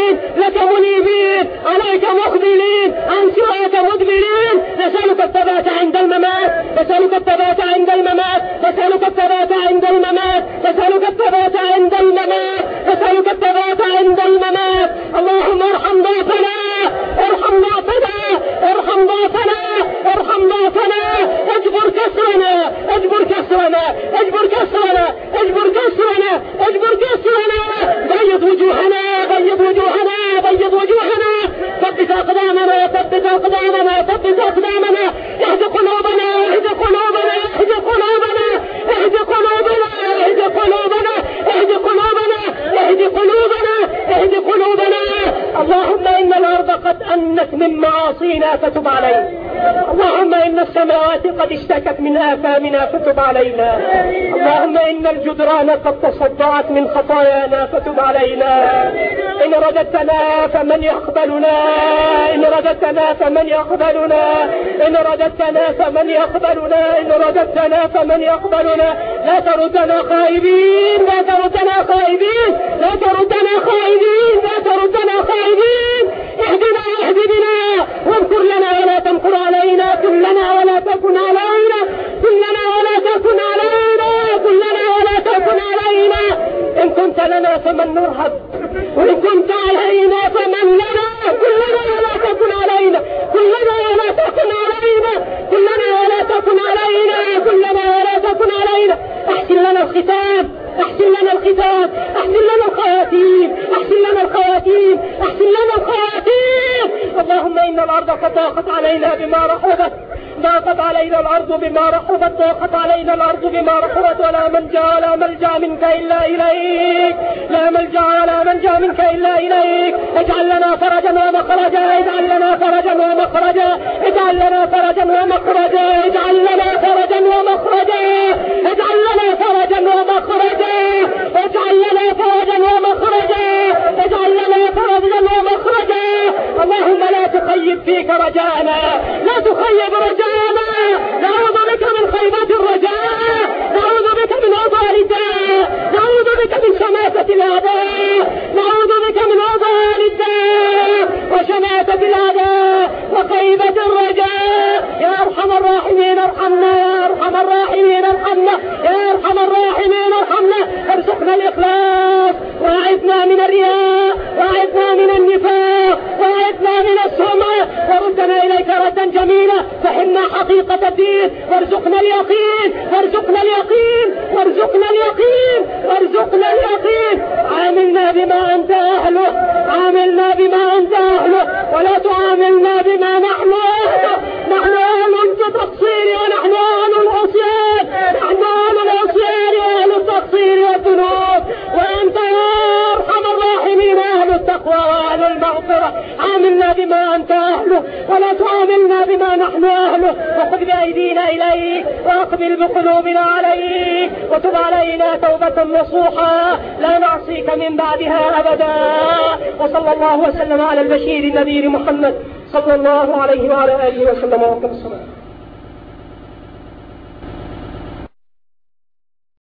إليك منيبين عليك مقبلين عن سواك مدبرين. نسألك الثبات عند الممات، نسألك الثبات عند الممات، نسألك الثبات عند الممات، نسألك الثبات عند الممات، نسألك الثبات عند الممات. اللهم ارحم ضعفنا، ارحم ضعفنا، ارحم ضعفنا، ارحم ضعفنا، اجبر كسرنا، اجبر كسرنا، اجبر كسرنا، اجبر كسرنا، اجبر كسرنا. بيض وجوهنا، بيض وجوهنا، بيض وجوهنا. ثبت اقدامنا، ثبت اقدامنا، ثبت اقدامنا. اهد قلوبنا، اهد قلوبنا، اهد قلوبنا، اهد قلوبنا، اهد قلوبنا، اهد قلوبنا، اهد قلوبنا، اهد قلوبنا. اللهم ان الارض قد انت من معاصينا فتب علينا. اللهم ان السماوات قد اشتكت من آثامنا فتب علينا. اللهم ان الجدران قد تصدعت من خطايانا فتب علينا. ان رددتنا فمن يقبلنا، ان رددتنا فمن يقبلنا، ان رددتنا فمن يقبلنا، ان رددتنا فمن يقبلنا. لا تردنا خائبين، لا تردنا خائبين، لا تردنا خائبين، لا تردنا خائبين. اهدنا واهد بنا وامكر لنا ولا تمكر علينا، كن لنا ولا تكن علينا، كن لنا ولا تكن علينا، كن لنا ولا تكن علينا. ان كنت لنا فمن نرهب، وان كنت علينا فمن لنا. كن لنا ولا تكن علينا، كن لنا ولا تكن علينا، كن لنا ولا تكن علينا، كن لنا ولا تكن علينا. احسن لنا الختام، احسن لنا الختام، احسن لنا الخواتيم، احسن لنا الخواتيم، احسن لنا الخواتيم. اللهم ان الارض قد ضاقت علينا بما رحبت، ضاقت علينا الارض بما رحبت، ضاقت علينا الارض بما رحبت. ولا منجا ولا ملجا منك الا اليك، لا ملجا ولا منجا منك الا اليك. اجعل لنا فرجا ومخرجا، اجعل لنا فرجا ومخرجا، اجعل لنا فرجا ومخرجا، اجعل لنا فرجا ومخرجا، اجعل لنا فرجا ومخرجا، اجعل لنا فرجا ومخرجا، اجعل لنا فرجا ومخرجا. اللهم لا تخيب فيك رجانا، لا تخيب رجانا. نعوذ بك من خيبة الرجاء، نعوذ بك من عضال الداء، نعوذ بك من شماتة الأعداء، نعوذ بك من عضال الداء وشماتة الأعداء وخيبة الرجاء. يا أرحم الراحمين ارحمنا، يا أرحم الراحمين ارحمنا، يا أرحم الراحمين ارحمنا. ارزقنا الإخلاص، واعذنا من الرياء، واعذنا من النفاق، واعذنا من السمعة، وردنا إليك ردا جميلا. فهمنا حقيقة الدين، وارزقنا اليقين، وارزقنا اليقين، وارزقنا اليقين، وارزقنا اليقين. عاملنا بما أنت أهله، عاملنا بما أنت أهله، ولا تعاملنا بما نحن أهله. نحن أهل التقصير ونحن أهل العصيان، نحن أهل العصيان وأهل التقصير والذنوب، وأنت يا أرحم الراحمين أهل التقوى وأهل المغفرة. عاملنا بما أنت أهله، ولا تعاملنا بما نحن أهله. وخذ بأيدينا إليك، وأقبل بقلوبنا عليك، وتب علينا توبة نصوحا لا نعصيك من بعدها أبدا. وصلى الله وسلم على البشير النذير محمد صلى الله عليه وعلى آله وسلم وسلم.